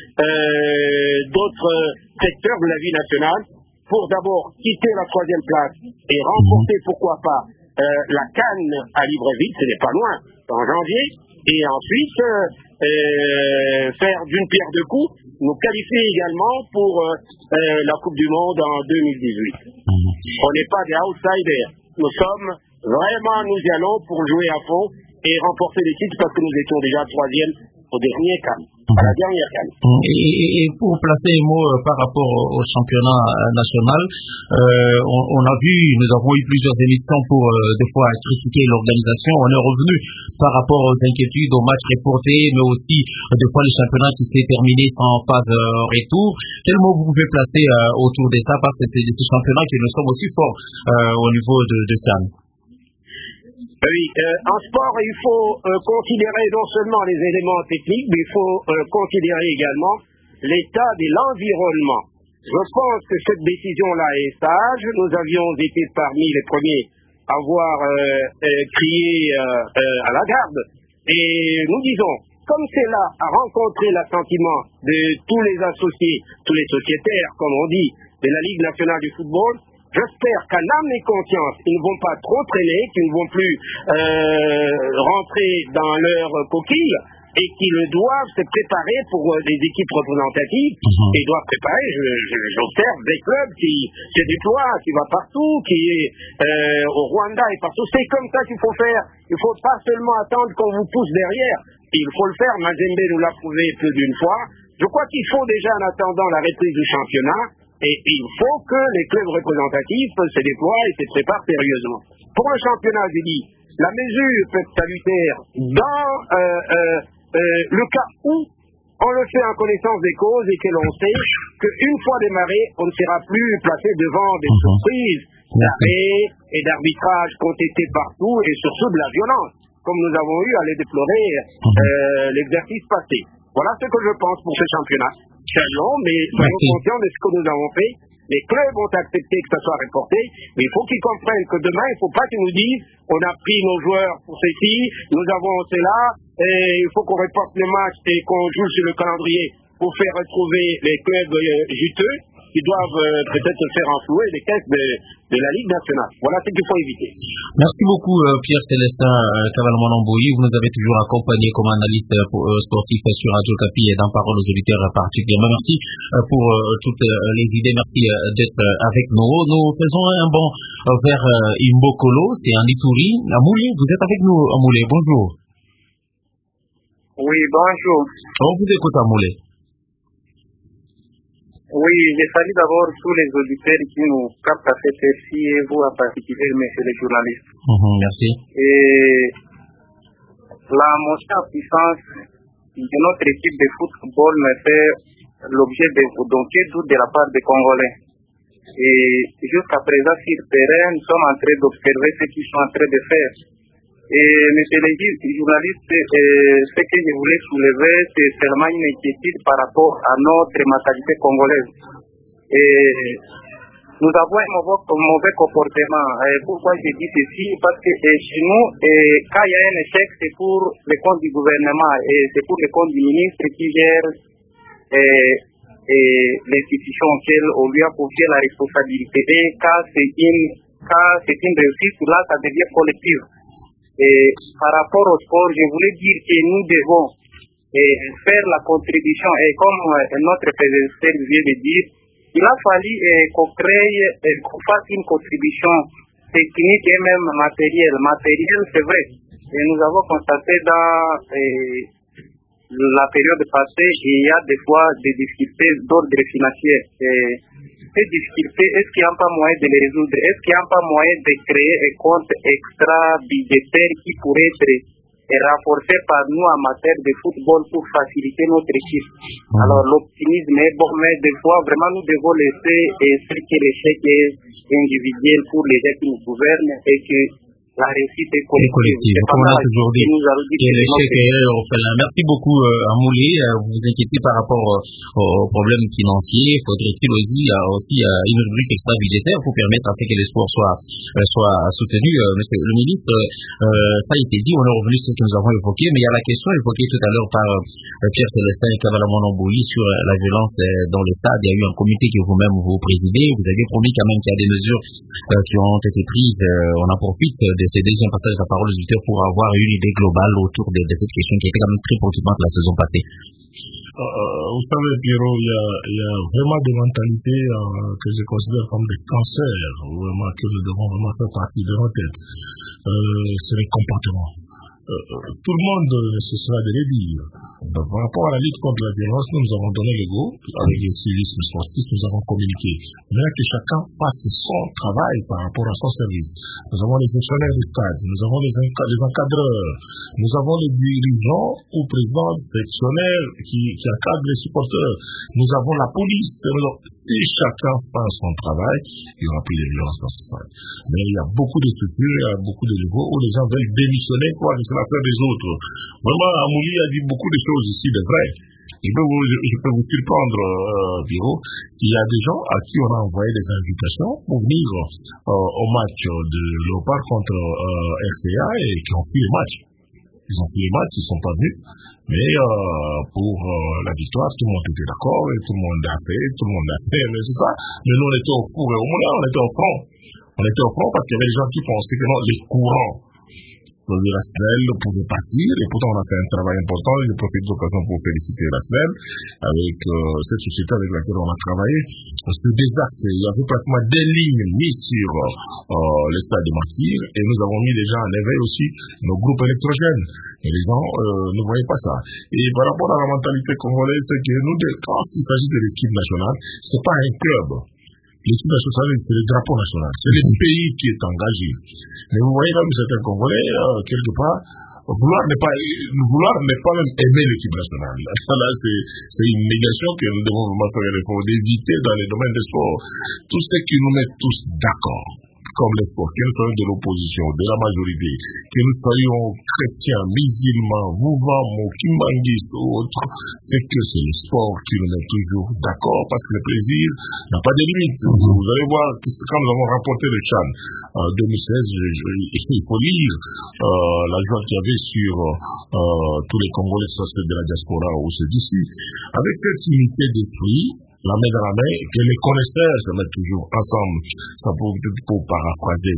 d'autres secteurs de la vie nationale pour d'abord quitter la 3e place et remporter, pourquoi pas, la CAN à Libreville, ce n'est pas loin, en janvier, et ensuite faire d'une pierre deux coups, nous qualifier également pour la Coupe du Monde en 2018. On n'est pas des outsiders, nous sommes vraiment, nous y allons pour jouer à fond et remporter les titres parce que nous étions déjà 3e au dernier CAN. À la dernière CAN. Et pour placer un mot par rapport au championnat national, on a vu, nous avons eu plusieurs émissions pour des fois critiquer l'organisation. On est revenu par rapport aux inquiétudes, aux matchs reportés, mais aussi des fois le championnat qui s'est terminé sans pas de retour. Quel mot vous pouvez placer autour de ça, parce que c'est de ces championnats que nous sommes aussi forts au niveau de CAN? Oui, en sport, il faut considérer non seulement les éléments techniques, mais il faut considérer également l'état de l'environnement. Je pense que cette décision-là est sage. Nous avions été parmi les premiers à avoir crié à la garde. Et nous disons, comme cela a rencontré l'assentiment de tous les associés, tous les sociétaires, comme on dit, de la Ligue nationale du football, j'espère qu'à l'âme et conscience, ils ne vont pas trop traîner, qu'ils ne vont plus rentrer dans leur coquille et qu'ils doivent se préparer pour des équipes représentatives. Et doivent préparer, j'observe des clubs qui se déploient, qui va partout, qui est au Rwanda et partout. C'est comme ça qu'il faut faire. Il ne faut pas seulement attendre qu'on vous pousse derrière. Il faut le faire. Mazembe nous l'a prouvé plus d'une fois. Je crois qu'il faut déjà, en attendant la reprise du championnat, et il faut que les clubs représentatifs se déploient et se préparent sérieusement. Pour un championnat, je dis, la mesure peut être salutaire dans le cas où on le fait en connaissance des causes et que l'on sait qu'une fois démarré, on ne sera plus placé devant des surprises d'arrêt et d'arbitrage contestés partout et surtout de la violence, comme nous avons eu à les déplorer l'exercice passé. Voilà ce que je pense pour ce championnat. C'est long, mais soyons conscients de ce que nous avons fait. Les clubs ont accepté que ça soit reporté, mais il faut qu'ils comprennent que demain, il ne faut pas qu'ils nous disent on a pris nos joueurs pour ceci, nous avons cela, et il faut qu'on reporte le match et qu'on joue sur le calendrier pour faire retrouver les clubs juteux qui doivent peut-être se faire enflouer les caisses de la Ligue nationale. Voilà ce qu'il faut éviter. Merci beaucoup Pierre Célestin Kavalman-Amboyi. Vous nous avez toujours accompagné comme analyste sportif sur Radio Okapi et dans Parole aux auditeurs particulièrement. Merci pour toutes les idées. Merci d'être avec nous. Nous faisons un bond vers Imbokolo, c'est en Ituri. Amoulé, vous êtes avec nous, Amoulé. Bonjour. Oui, bonjour. On vous écoute, Amoulé. Oui, je salue d'abord tous les auditeurs qui nous captent à cette heure-ci et vous en particulier, messieurs les journalistes. Merci. Et la montée en puissance de notre équipe de football me fait l'objet d'inquiétude de la part des Congolais. Et jusqu'à présent, sur le terrain, nous sommes en train d'observer ce qu'ils sont en train de faire. Et messieurs les journalistes, ce que je voulais soulever, c'est seulement une inquiétude par rapport à notre mentalité congolaise. Et nous avons un mauvais comportement. Pourquoi je dis ceci? Parce que chez nous, quand il y a un échec, c'est pour le compte du gouvernement et c'est pour le compte du ministre qui gère l'institution auquel on lui a confié la responsabilité. Et quand c'est une réussite, là, ça devient collectif. Et par rapport au sport, je voulais dire que nous devons faire la contribution. Et comme notre président vient de dire, il a fallu qu'on crée, qu'on fasse une contribution technique et même matérielle. Matériel, c'est vrai. Et nous avons constaté dans la période passée, il y a des fois des difficultés d'ordre financier. Ces difficultés, est-ce qu'il n'y a pas moyen de les résoudre? Est-ce qu'il n'y a pas moyen de créer un compte extra budgétaire qui pourrait être renforcé par nous en matière de football pour faciliter notre équipe? Alors l'optimisme est bon, mais des fois vraiment nous devons laisser ce que l'échec est individuel pour les gens qui nous gouvernent et que la réussite est collective. Comme on a toujours dit, merci beaucoup Amoulé. Vous vous inquiétez par rapport aux problèmes financiers. Faudrait-il aussi une rubrique extra-budgétaire pour permettre à ce que les sports soient soutenus. Monsieur le ministre, ça a été dit, on est revenu sur ce que nous avons évoqué, mais il y a la question évoquée tout à l'heure par Pierre Célestin et Kabala Monomboui sur la violence dans le stade. Il y a eu un comité que vous-même vous présidez. Vous avez promis quand même qu'il y a des mesures qui ont été prises. On en profite de ces deuxièmes passages de la parole aux auditeurs pour avoir une idée globale autour de cette question qui était quand même très préoccupante la saison passée. Vous savez, Pierrot, il y a vraiment des mentalités que je considère comme des cancers, vraiment, que nous devons vraiment faire partie de nos têtes. C'est les comportements. Tout le monde se sera de les dire. Par rapport à la lutte contre la violence, nous avons donné le go avec le civisme sportif, nous avons communiqué. Maintenant que chacun fasse son travail par rapport à son service. Nous avons les gestionnaires du stade, nous avons les encadreurs, nous avons les dirigeants ou présidents sectionnaires qui encadrent les supporters. Nous avons la police. Si chacun fait son travail, il n'y aura plus de violence dans ce stade. Mais il y a beaucoup de structures, il y a beaucoup de niveaux où les gens veulent démissionner pour aller sur l'affaire des autres. Vraiment, Amouli a dit beaucoup de choses ici, de vrai. Je peux vous surprendre, Biro, il y a des gens à qui on a envoyé des invitations pour venir au match de Léopard contre RCA et qui ont fui le match. Ils ont fui le match, ils ne sont pas venus. Mais pour la victoire, tout le monde était d'accord et tout le monde a fait, mais c'est ça. Mais nous, on était au four et au moulin, on était au front. On était au front parce qu'il y avait des gens qui pensaient que non, les courants de la SNEL pouvaient partir, et pourtant on a fait un travail important. Je profite de l'occasion pour féliciter la SNEL avec cette société avec laquelle on a travaillé. Sur des axes, il y avait pratiquement des lignes mises sur le stade de Martyrs, et nous avons mis déjà en éveil aussi nos groupes électrogènes. Et les gens ne voyaient pas ça. Et par rapport à la mentalité congolaise, c'est que nous, quand il s'agit de l'équipe nationale, c'est pas un club. L'équipe nationale, c'est le drapeau national. C'est le pays qui est engagé. Mais vous voyez même certains Congolais, quelque part, vouloir n'est pas même aimer l'équipe nationale. Là, c'est une négation que nous devons vraiment faire l'effort d'éviter dans les domaines des sports. Tout ce qui nous met tous d'accord, comme les sports, que nous soyons de l'opposition, de la majorité, que nous soyons chrétiens, musulmans, mouvements, kimbanguistes ou autres, c'est que c'est le sport qui nous met toujours d'accord, parce que le plaisir n'a pas de limite. Vous allez voir, quand nous avons remporté le CHAN 2016, il faut lire la joie qu'il y avait sur tous les Congolais, que ce soit de la diaspora ou ceux d'ici. Avec cette unité d'esprit, la main dans la main, que les connaisseurs se mettent toujours ensemble. Ça peut peut-être pour paraphraser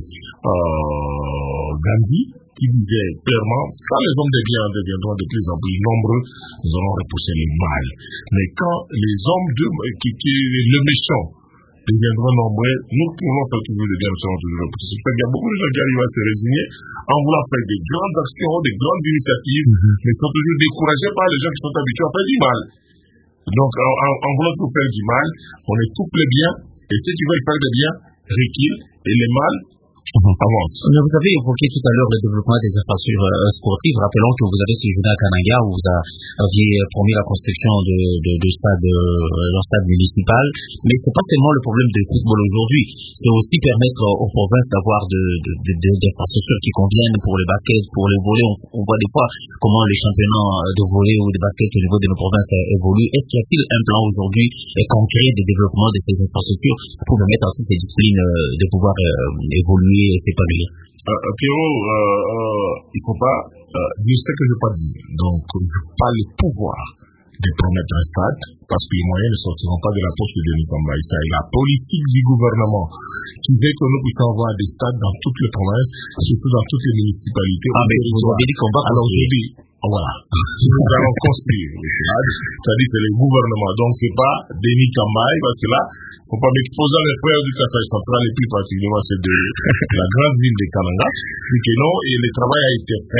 Gandhi, qui disait clairement, quand les hommes de bien deviendront de plus en plus nombreux, nous allons repousser le mal. Mais quand les hommes le méchant deviendront nombreux, nous pouvons faire toujours le bien, nous serons toujours repoussés. Il y a beaucoup de gens qui arrivent à se résigner en voulant faire des grandes actions, des grandes initiatives, mais sont toujours découragés par les gens qui sont habitués à faire du mal. Donc, en voulant tout faire du mal, on étouffe le bien, et ceux qui veulent faire du bien reculent, et le mal avance. Mais vous avez évoqué tout à l'heure le développement des infrastructures sportives. Rappelons que vous avez séjourné à Kananga, où vous aviez promis la construction d'un stade municipal. Mais c'est pas seulement le problème du football aujourd'hui. C'est aussi permettre aux provinces d'avoir des infrastructures qui conviennent pour le basket, pour le volley. On voit des fois comment les championnats de volley ou de basket au niveau de nos provinces évoluent. Est-ce qu'il y a-t-il un plan aujourd'hui concret de développement de ces infrastructures pour permettre à toutes ces disciplines de pouvoir évoluer et s'épanouir? Pierrot, il ne faut pas dire ce que je n'ai pas dit. Donc, je n'ai pas le pouvoir de promettre un stade, parce que les moyens ne sortiront pas de la poche de Denis Kamba. C'est la politique du gouvernement qui veut que nous puissions avoir des stades dans toutes les provinces, surtout dans toutes les municipalités. Ah, mais vous avez dit qu'on va construire. Voilà. Nous allons construire les stades, c'est-à-dire c'est le gouvernement. Donc, ce n'est pas Denis Kamba, parce que là, il ne faut pas m'exposer les frères du Kasaï central, et plus particulièrement c'est de la grande ville de Kananga. Donc, non, et le travail a été fait.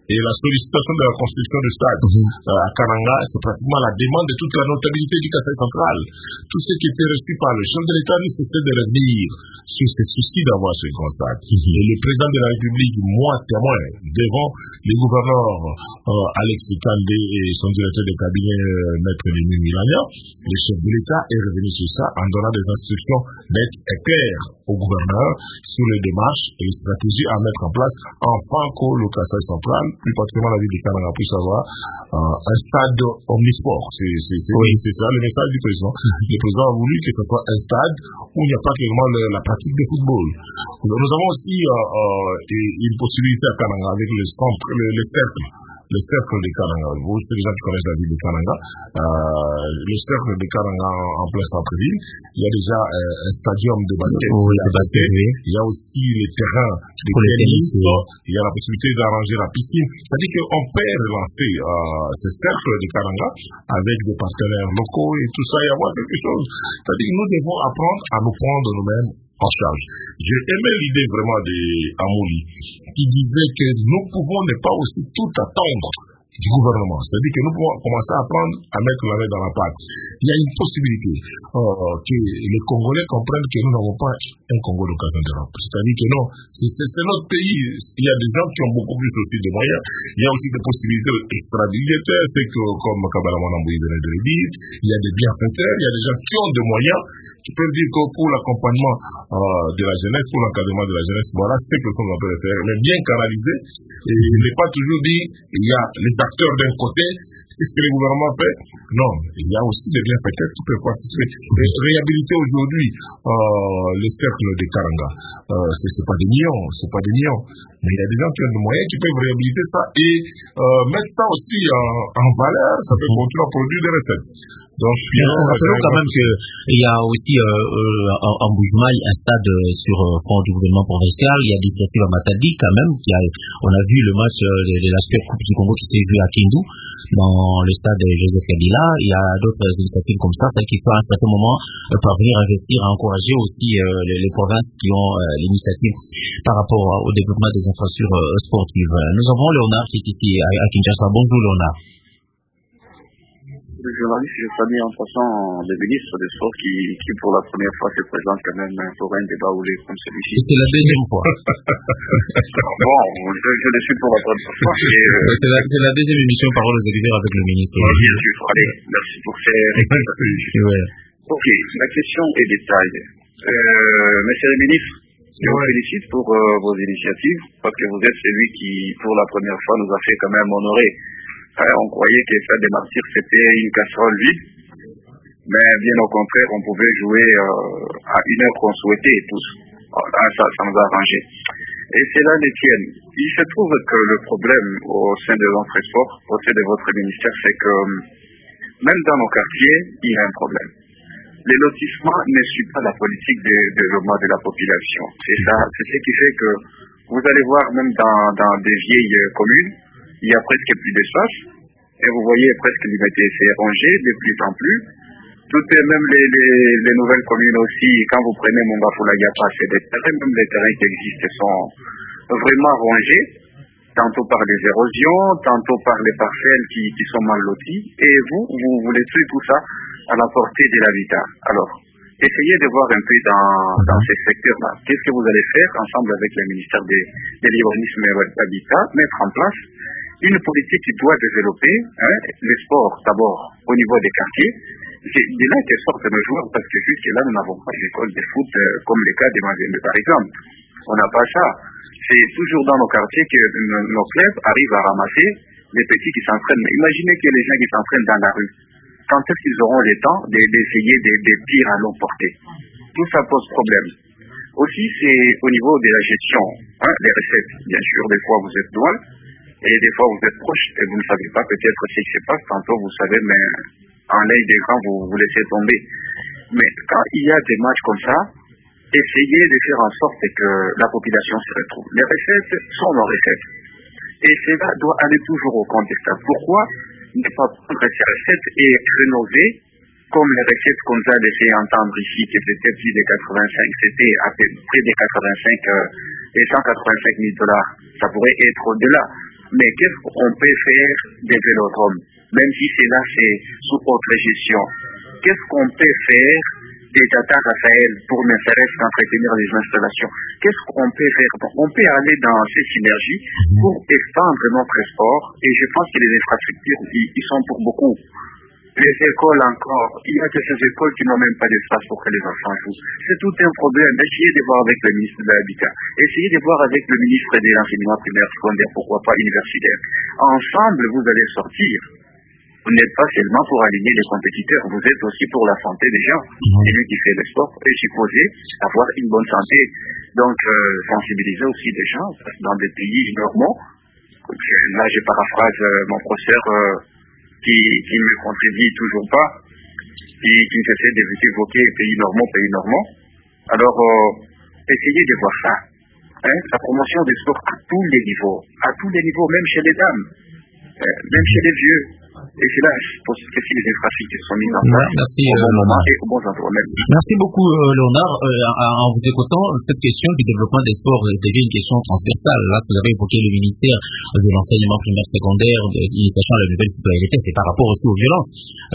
Et la sollicitation de la construction de stade à Kananga, c'est pratiquement la demande de toute la notabilité du Kasaï central. Tout ce qui était reçu par le chef de l'État ne cessait de revenir sur ses soucis d'avoir ce grand stade. Et le président de la République, moi témoin, devant les gouverneurs Alex Kandé et son directeur de cabinet, Maître Lémy Milania, le chef de l'État est revenu sur ça en donnant des instructions nettes et claires aux gouverneurs sur les démarches et les stratégies à mettre en place afin que le Kasaï central, plus particulièrement la ville de Kananga, puisse avoir un stade omnisport. C'est ça le message du président. Le président a voulu que ce soit un stade où il n'y a pas clairement la pratique de football. Nous avons aussi une possibilité à Kananga avec le centre, le cercle de Kananga. Vous, c'est les gens qui connaissent la ville de Kananga. Le cercle de Kananga en plein centre-ville. Il y a déjà un stadium de basket. Il y a aussi les terrains de tennis. Il y a la possibilité d'arranger la piscine. C'est-à-dire qu'on peut relancer ce cercle de Kananga avec des partenaires locaux et tout ça et avoir quelque chose. C'est-à-dire que nous devons apprendre à nous prendre nous-mêmes en charge. J'ai aimé l'idée vraiment d'Amouli qui disait que nous pouvons ne pas aussi tout attendre du gouvernement. C'est-à-dire que nous pouvons commencer à apprendre à mettre la main dans la pâte. Il y a une possibilité que les Congolais comprennent que nous n'avons pas un Congo d'occasion d'Europe. C'est-à-dire que non, c'est notre pays. Il y a des gens qui ont beaucoup plus aussi de moyens. Il y a aussi des possibilités extra-budgétaires. C'est que, comme Kabala Mwanamboui venait de le dire, il y a des bienfaiteurs, il y a des gens qui ont des moyens qui peuvent dire que pour l'accompagnement de la jeunesse, pour l'encadrement de la jeunesse, voilà ce que nous avons fait faire. Mais bien canalisé. Et il n'est pas toujours dit, il y a les acteurs d'un côté, qu'est-ce que le gouvernement fait? Non, il y a aussi des bienfaiteurs qui peuvent participer. Et réhabiliter aujourd'hui le cercle de Kananga, c'est pas des millions, mais il y a des gens qui ont des moyens qui peuvent réhabiliter ça et mettre ça aussi en valeur, ça peut continuer à produire des recettes. Donc, rappelons quand même qu'il y a aussi en Boujmaï un stade sur front du gouvernement provincial. Il y a l'initiative à Matadi quand même. On a vu le match de la Super Coupe du Congo qui s'est joué à Kindu dans le stade de Joseph Kabila. Il y a d'autres initiatives comme ça, celles qui peuvent à un certain moment parvenir à investir, à encourager aussi les provinces qui ont l'initiative par rapport au développement des infrastructures sportives. Nous avons Léonard qui est ici à Kinshasa. Bonjour Léonard. Le journaliste, je salue en passant le ministre des Sports qui pour la première fois se présente quand même pour un débat comme celui-ci. C'est la deuxième fois. Bon, je le suis pour la première fois. C'est la deuxième émission Parole aux auditeurs avec le ministre. Bien sûr, allez, merci pour ces réponses. Ok, la question est détail. Monsieur le ministre, je vous félicite pour vos initiatives parce que vous êtes celui qui, pour la première fois, nous a fait quand même honorer. On croyait que ça des martyrs c'était une casserole vide, mais bien au contraire, on pouvait jouer à une heure qu'on souhaitait tous. Là, ça nous a arrangé. Et c'est là les tiennes. Il se trouve que le problème au sein de notre sport, au sein de votre ministère, c'est que même dans nos quartiers, il y a un problème. Les lotissements ne suivent pas la politique de développement de la population. C'est ça, c'est ce qui fait que vous allez voir même dans des vieilles communes, il y a presque plus d'espace, et vous voyez presque l'humanité s'est rangée de plus en plus. Même les nouvelles communes aussi, quand vous prenez Mongafula, il n'y a pas assez de terrains, même les terrains qui existent sont vraiment rangés, tantôt par les érosions, tantôt par les parcelles qui sont mal loties, et vous voulez tuer tout ça à la portée de l'habitat. Alors, essayez de voir un peu dans ces secteurs-là. Qu'est-ce que vous allez faire ensemble avec le ministère de l'urbanisme et de l'habitat, mettre en place une politique qui doit développer les sports d'abord au niveau des quartiers. C'est de là qu'elles sortent nos joueurs parce que jusque-là, nous n'avons pas d'école de foot comme le cas des Mazembe par exemple. On n'a pas ça. C'est toujours dans nos quartiers que nos clubs arrivent à ramasser les petits qui s'entraînent. Imaginez que les gens qui s'entraînent dans la rue, quand est-ce qu'ils auront le temps d'essayer des tirs à longue portée? Tout ça pose problème. Aussi, c'est au niveau de la gestion, les recettes. Bien sûr, des fois vous êtes loin, et des fois vous êtes proche, et vous ne savez pas peut-être ce qui se passe. Tantôt vous savez, mais en l'œil des grands, vous laissez tomber. Mais quand il y a des matchs comme ça, essayez de faire en sorte que la population se retrouve. Les recettes sont nos recettes. Et cela doit aller toujours au compte des États. Pourquoi ne pas prendre ces recettes et rénover comme les recettes qu'on a laissé entendre ici, que c'était plus de 85, c'était à peu près de 85 et $185 000. Ça pourrait être au-delà. Mais qu'est-ce qu'on peut faire des vélodromes, même si c'est sous autre gestion? Qu'est-ce qu'on peut faire des Tata Raphaël pour ne serait-ce qu'entretenir les installations? Qu'est-ce qu'on peut faire? On peut aller dans ces synergies pour expandre notre sport, et je pense que les infrastructures, ils sont pour beaucoup. Les écoles encore, il y a que ces écoles qui n'ont même pas d'espace pour que les enfants jouent. C'est tout un problème. Essayez de voir avec le ministre de l'Habitat. Essayez de voir avec le ministre de l'enseignement primaire, secondaire, pourquoi pas universitaire. Ensemble, vous allez sortir. Vous n'êtes pas seulement pour aligner les compétiteurs, vous êtes aussi pour la santé des gens. Celui qui fait le sport est supposé avoir une bonne santé. Donc, sensibiliser aussi des gens dans des pays normaux. Là, je paraphrase mon professeur qui ne me contredit toujours pas, qui essaie d'évoquer pays normaux. Alors, essayez de voir ça. La promotion des sports à tous les niveaux, même chez les dames, même chez les vieux. Et c'est là que si les infrastructures sont mises en place au bon moment et au bon endroit. Merci beaucoup, Léonard. En vous écoutant, cette question du développement des sports devient une question transversale. Là, vous avez évoqué le ministère de l'enseignement primaire secondaire, l'initiation à la nouvelle citoyenneté, c'est par rapport aussi aux violences.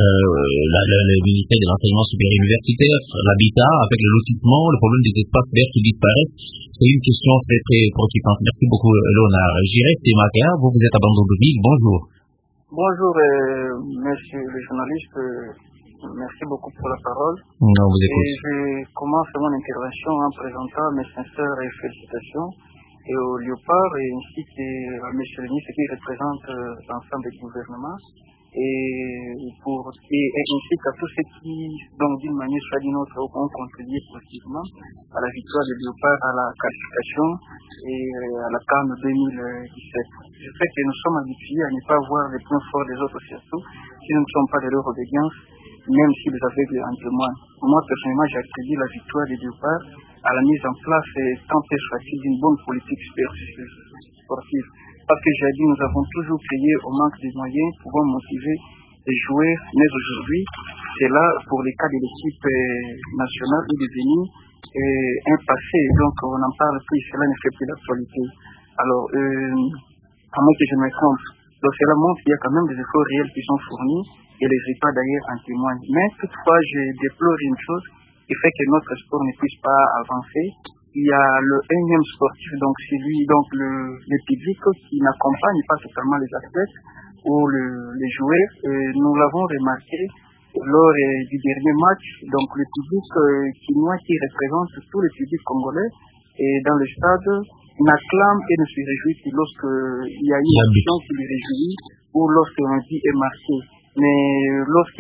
Le ministère de l'enseignement supérieur universitaire, l'habitat, avec le lotissement, le problème des espaces verts qui disparaissent, c'est une question très très préoccupante. Merci beaucoup, Léonard. J'irai, c'est Makia, vous êtes à Bandon-Douville. Bonjour. Bonjour, monsieur le journaliste. Merci beaucoup pour la parole. On vous écoute. Et je commence mon intervention en présentant mes sincères félicitations et au Léopard ainsi qu'à monsieur le ministre qui représente l'ensemble du gouvernement et ainsi qu'à tous ceux qui, donc d'une manière soit d'une autre, ont contribué positivement à la victoire de Léopard, à la qualification et à la CAN 2017. Je sais que nous sommes habitués à ne pas voir les points forts des autres, surtout si nous ne sommes pas de leur obédience, même si les aveugles en témoignent. Moi, personnellement, j'ai attribué la victoire de Léopard à la mise en place, tant que soit-il, d'une bonne politique sportive. Parce que j'ai dit, nous avons toujours crié au manque de moyens, pouvant motiver les joueurs, mais aujourd'hui, c'est là, pour les cas de l'équipe nationale, est devenu un passé, donc on n'en parle plus, cela ne fait plus d'actualité. Alors, à moins que je me trompe, donc cela montre qu'il y a quand même des efforts réels qui sont fournis, et les résultats d'ailleurs en témoignent. Mais toutefois, je déplore une chose qui fait que notre sport ne puisse pas avancer. Il y a le énième sportif, donc c'est lui, donc le public qui n'accompagne pas totalement les athlètes ou les joueurs. Nous l'avons remarqué lors du dernier match, donc le public chinois qui représente tout le public congolais et dans le stade n'acclame et ne se réjouit que lorsqu'il y a une action qui le réjouit ou lorsqu'un but est marqué. Mais lorsque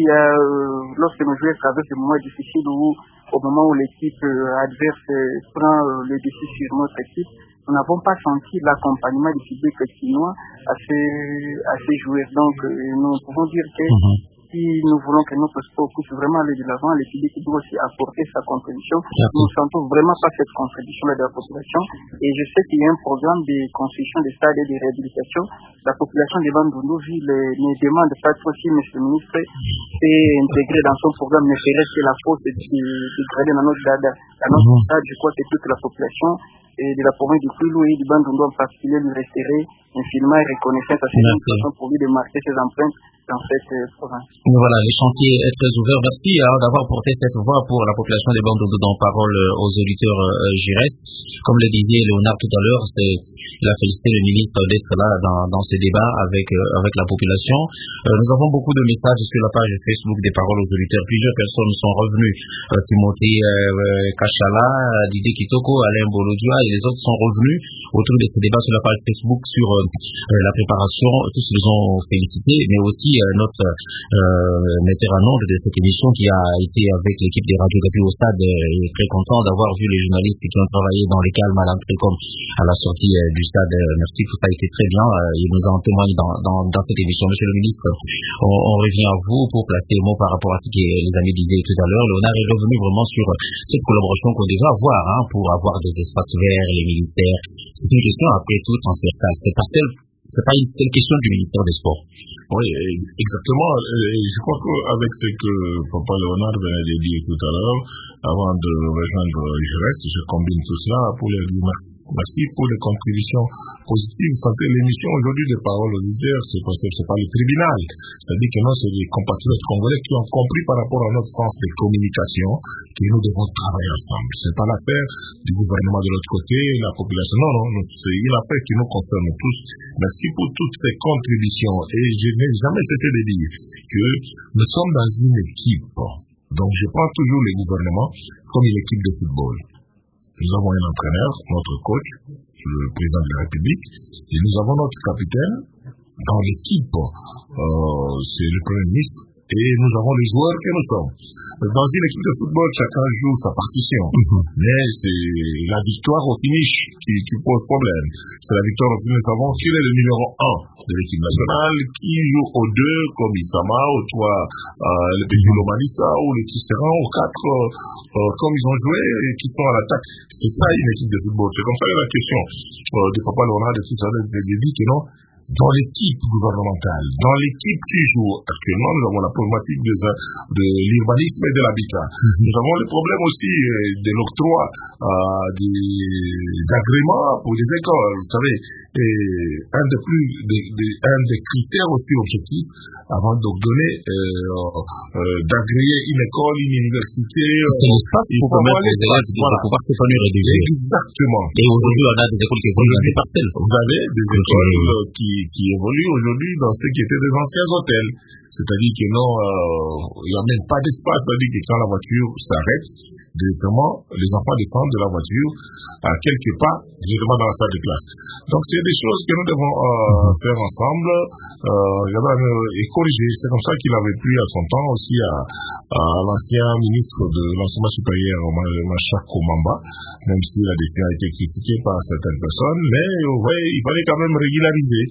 nos joueurs traversent des moments difficiles ou au moment où l'équipe adverse prend le défi sur notre équipe, nous n'avons pas senti l'accompagnement du public chinois à ces joueurs. Donc, nous pouvons dire que si nous voulons que notre sport puisse vraiment aller de l'avant, le public doit aussi apporter sa contribution. Nous ne sentons vraiment pas cette contribution-là de la population. Et je sais qu'il y a un programme de construction des stades et de réhabilitation. La population de Bandundu-Ville ne demande pas trop si M. le ministre s'est intégré dans son programme, ne ferait que la faute de dégrader dans notre stade. Je crois que toute la population de la province du Kwilu et du Bandundu en particulier lui resterait infiniment reconnaissante à cette façon pour lui de marquer ses empreintes dans cette province. Voilà, les chantiers est très ouverts. Merci d'avoir porté cette voix pour la population de Bandundu dans parole aux auditeurs Jires. Comme le disait Léonard tout à l'heure, il a félicité le ministre d'être là dans ce débat avec la population. Nous avons beaucoup de messages sur la page Facebook des paroles aux auditeurs. Plusieurs personnes sont revenues. Timothée Kachala, Didier Kitoko, Alain Bolodua et les autres sont revenus autour de ce débat sur la page Facebook sur la préparation. Tous les ont félicité, mais aussi notre metteur en onde de cette émission qui a été avec l'équipe des Radio Gapi au stade est très content d'avoir vu les journalistes qui ont travaillé dans les calmes à l'entrée comme à la sortie du stade. Merci, tout ça a été très bien. Il nous en témoigne dans cette émission. Monsieur le ministre, on revient à vous pour placer le mot par rapport à ce que les amis disaient tout à l'heure. Léonard est revenu vraiment sur cette collaboration qu'on devrait avoir pour avoir des espaces verts, les ministères. C'est une question après tout transversale. C'est pas une seule question du ministère des Sports. Oui, exactement. Je crois qu'avec ce que Papa Léonard venait de dire tout à l'heure, avant de rejoindre Jérès, je combine tout cela pour les dire Merci pour les contributions positives. Vous savez, l'émission aujourd'hui de Paroles aux leaders, c'est pas le tribunal. C'est-à-dire que non, c'est les compatriotes congolais qui ont compris par rapport à notre sens de communication que nous devons travailler ensemble. C'est pas l'affaire du gouvernement de l'autre côté, la population. Non, c'est une affaire qui nous concerne tous. Merci pour toutes ces contributions. Et je n'ai jamais cessé de dire que nous sommes dans une équipe. Donc je prends toujours les gouvernements comme une équipe de football. Nous avons un entraîneur, notre coach, le président de la République, et nous avons notre capitaine dans l'équipe, c'est le Premier ministre, et nous avons les joueurs que nous sommes. Dans une équipe de football, chacun joue sa partition, mais c'est la victoire au finish qui pose problème. C'est la victoire au finish. Nous savons qu'il est le numéro 1 de l'équipe nationale, qui joue aux 2 comme Isama, ou toi, le petit Lomalissa, ou les Tisserand, ou 4 comme ils ont joué et qui sont à l'attaque. C'est ça une équipe de football. C'est comme ça que la question de Papa Laurent de tout ça, il dit que non, dans l'équipe gouvernementale, dans l'équipe qui joue actuellement, nous avons la problématique de l'urbanisme et de l'habitat. Nous avons le problème aussi de l'octroi d'agréments pour les écoles. Vous savez, un des critères aussi objectifs avant d'ordonner d'agréer une école, une université. C'est l'espace pour permettre aux élèves de pouvoir s'épanouir et d'évoluer. Exactement. Et aujourd'hui, on a des écoles qui évoluent dans des parcelles. Vous avez des écoles qui évoluent aujourd'hui dans ce qui étaient des anciens hôtels. C'est-à-dire que non, il n'y a même pas d'espace. C'est-à-dire que quand la voiture s'arrête, directement, les enfants descendent de la voiture à quelques pas, directement dans la salle de classe. Donc, c'est des choses que nous devons faire ensemble et corriger. C'est comme ça qu'il avait pris à son temps aussi à l'ancien ministre de l'enseignement supérieur, Machak Komamba, même si la décision a été critiquée par certaines personnes, mais il fallait quand même régulariser.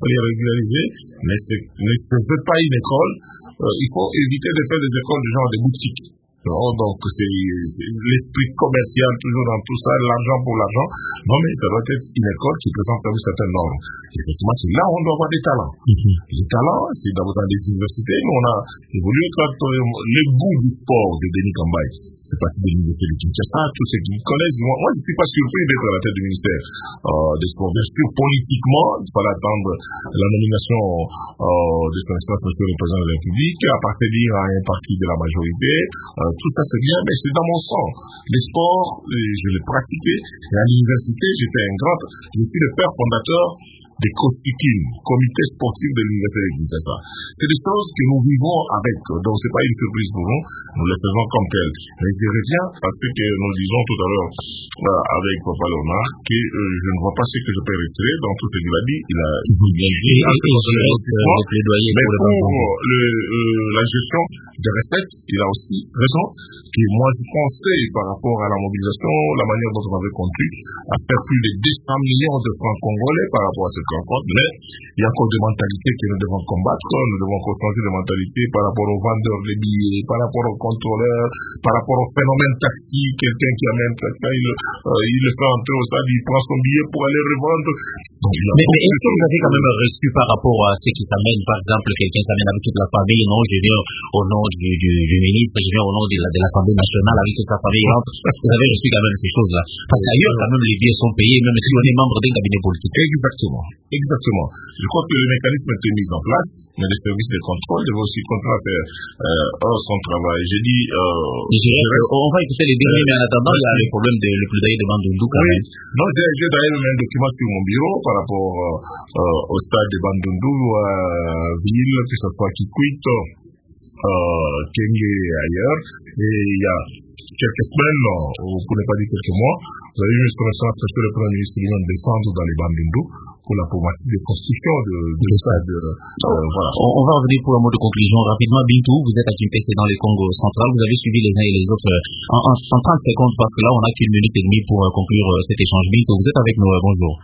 Mais ce n'est pas une école. Il faut éviter de faire des écoles du genre des boutiques. Donc c'est l'esprit commercial toujours dans tout ça, l'argent pour l'argent. Non, mais ça doit être une école qui présente une certaine norme. Effectivement, c'est là où on doit avoir des talents. Les talents, c'est dans les universités. Nous, on a évolué quand le goût du sport de Denis Kambaye. C'est parti de l'université de Kinshasa, tous ceux qui me connaissent. Moi, je ne suis pas surpris d'être à la tête du ministère des Sports. Bien sûr, politiquement, il fallait attendre la nomination de son excellence monsieur le président de la République, appartenir à un parti de la majorité. Tout ça c'est bien, mais c'est dans mon sang. Les sports, je l'ai pratiqué. Et à l'université, je suis le père fondateur des COSICIM, Comité sportif de l'Université de Kinshasa. C'est des choses que nous vivons avec, donc c'est pas une surprise pour nous les faisons comme telles. Mais je reviens à ce que nous disons tout à l'heure avec Papa Lona, que je ne vois pas ce que je peux retirer dans tout ce qu'il a dit. Il a bien dit, mais pour la gestion des recettes, il a aussi raison, que moi je pensais par rapport à la mobilisation, la manière dont on avait conduit à faire plus de 200 millions de francs congolais par rapport à cette rencontre, mais il y a encore des mentalités que nous devons combattre. Nous devons changer des mentalités par rapport aux vendeurs de billets, par rapport aux contrôleurs, par rapport au phénomène taxi, quelqu'un qui amène quelqu'un, il le fait entrer au stade, il prend son billet pour aller revendre. Donc, mais est-ce que vous avez quand même reçu par rapport à ce qui s'amène, par exemple, quelqu'un s'amène avec toute la famille, non, je viens au nom du ministre, je viens au nom de l'Assemblée nationale avec toute sa famille, vous avez reçu quand même ces choses-là. Parce qu'ailleurs, quand même, les billets sont payés, même si on est membre d'un cabinet politique. Exactement. Je crois que le mécanisme a été mis en place, mais les services de contrôle devaient aussi continuer à faire son travail. J'ai dit... on va écouter les derniers, mais en attendant, il y a le problème le plaidoyer de Bandundu quand même. Non, j'ai d'ailleurs un document sur mon bureau par rapport au stade de Bandundu, ville, que ce soit Kikwit, Kenge et ailleurs. Et il y a quelques semaines, pour ne pas dire quelques mois, vous avez eu une connaissance que le Premier ministre lui de descendre dans les Bandundu pour la problématique de construction de stade. Voilà. On va revenir pour un mot de conclusion rapidement. Bintou, vous êtes à Kimpese dans le Congo central. Vous avez suivi les uns et les autres en 30 secondes parce que là, on n'a qu'une minute et demie pour conclure cet échange. Bintou, vous êtes avec nous. Bonjour.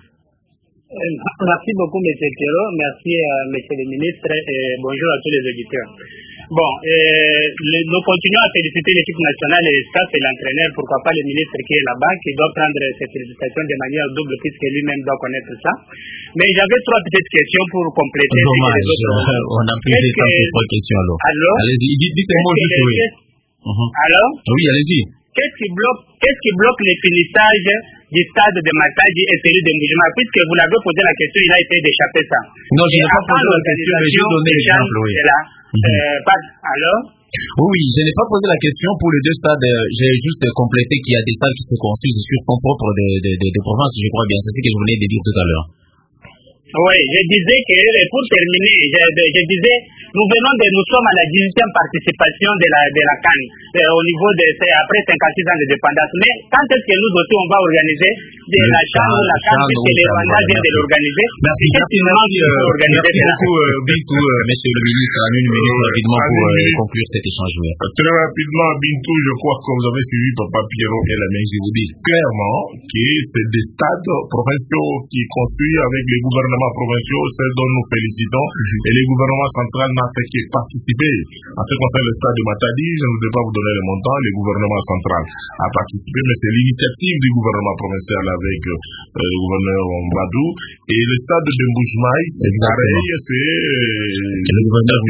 Merci beaucoup, M. Thierry. Merci à M. le ministre et bonjour à tous les auditeurs. Bon, nous continuons à féliciter l'équipe nationale et le staff et l'entraîneur, pourquoi pas le ministre qui est là-bas, qui doit prendre cette félicitation de manière double puisque lui-même doit connaître ça. Mais j'avais 3 petites questions pour compléter. Dommage, on a plus de temps pour 3 questions alors. Alors, allez-y, dites-moi juste oui. Alors oui, allez-y. Qu'est-ce qui bloque le finissage du stade de Matadi et celui de Mbujima, puisque vous l'avez posé la question, il a essayé d'échapper ça. Non, je n'ai pas posé la question, mais j'ai donné l'exemple, oui. Alors Oui, je n'ai pas posé la question pour les deux stades. J'ai juste complété qu'il y a des stades qui se construisent sur fonds propres de province, je crois bien. C'est ce que je venais de dire tout à l'heure. Oui, je disais que, pour terminer, je disais, nous sommes à la 18e participation de la CAN, au niveau après 56 ans de dépendance. Mais quand est-ce que nous aussi on va organiser la CAN ou la CAN, puisque les Rwandais viennent de l'organiser? Merci beaucoup, Bintou, monsieur le ministre, en une minute rapidement pour conclure cet échange. Très rapidement, Bintou, je crois que vous avez suivi Papa Pierrot et la main, je vous dis clairement que c'est des stades provinciaux qui construisent avec les gouvernements provinciaux, celles dont nous félicitons, et les gouvernements centraux n'ont fait que participer. En ce qui concerne le stade de Matadi, je ne vais pas vous donner le montant, le gouvernement central a participé, mais c'est l'initiative du gouvernement provincial avec le gouverneur Mbadou, et le stade de Mbujimai, c'est pareil, c'est le gouverneur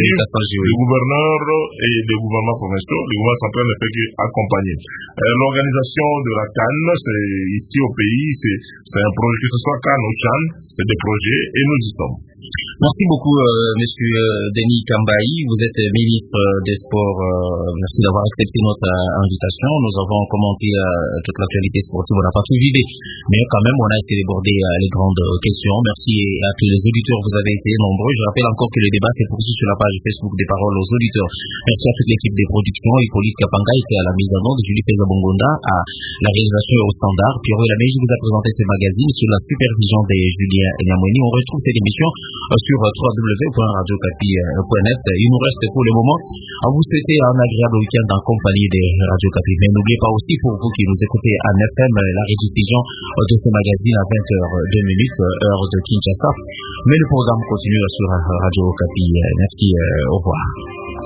et des gouvernements provinciaux, le gouvernement central ne fait qu'accompagner. L'organisation de la CAN, c'est ici au pays, c'est un projet, que ce soit CAN ou CHAN, c'est des projets, et nous y sommes. Merci beaucoup, monsieur Denis Kambaï. Vous êtes ministre des Sports. Merci d'avoir accepté notre invitation. Nous avons commenté toute l'actualité sportive. On n'a pas tout vidé, mais quand même, on a essayé d'aborder les grandes questions. Merci à tous les auditeurs. Vous avez été nombreux. Je rappelle encore que le débat est poursuivi sur la page Facebook des Paroles aux auditeurs. Merci à toute l'équipe des productions. Hippolyte Kapanga était à la mise en onde. Julie Pezabongonda à la réalisation au standard. Pierrot Lamège vous a présenté ces magazines sous la supervision de Julien Nyamweni. On retrouve cette émission sur www.radiocapi.net. Il nous reste pour le moment à vous souhaiter un agréable week-end en compagnie de Radio Capi. Mais n'oubliez pas aussi, pour vous qui nous écoutez en FM, la rediffusion de ce magazine à 20h02, heure de Kinshasa. Mais le programme continue sur Radio Capi. Merci, au revoir.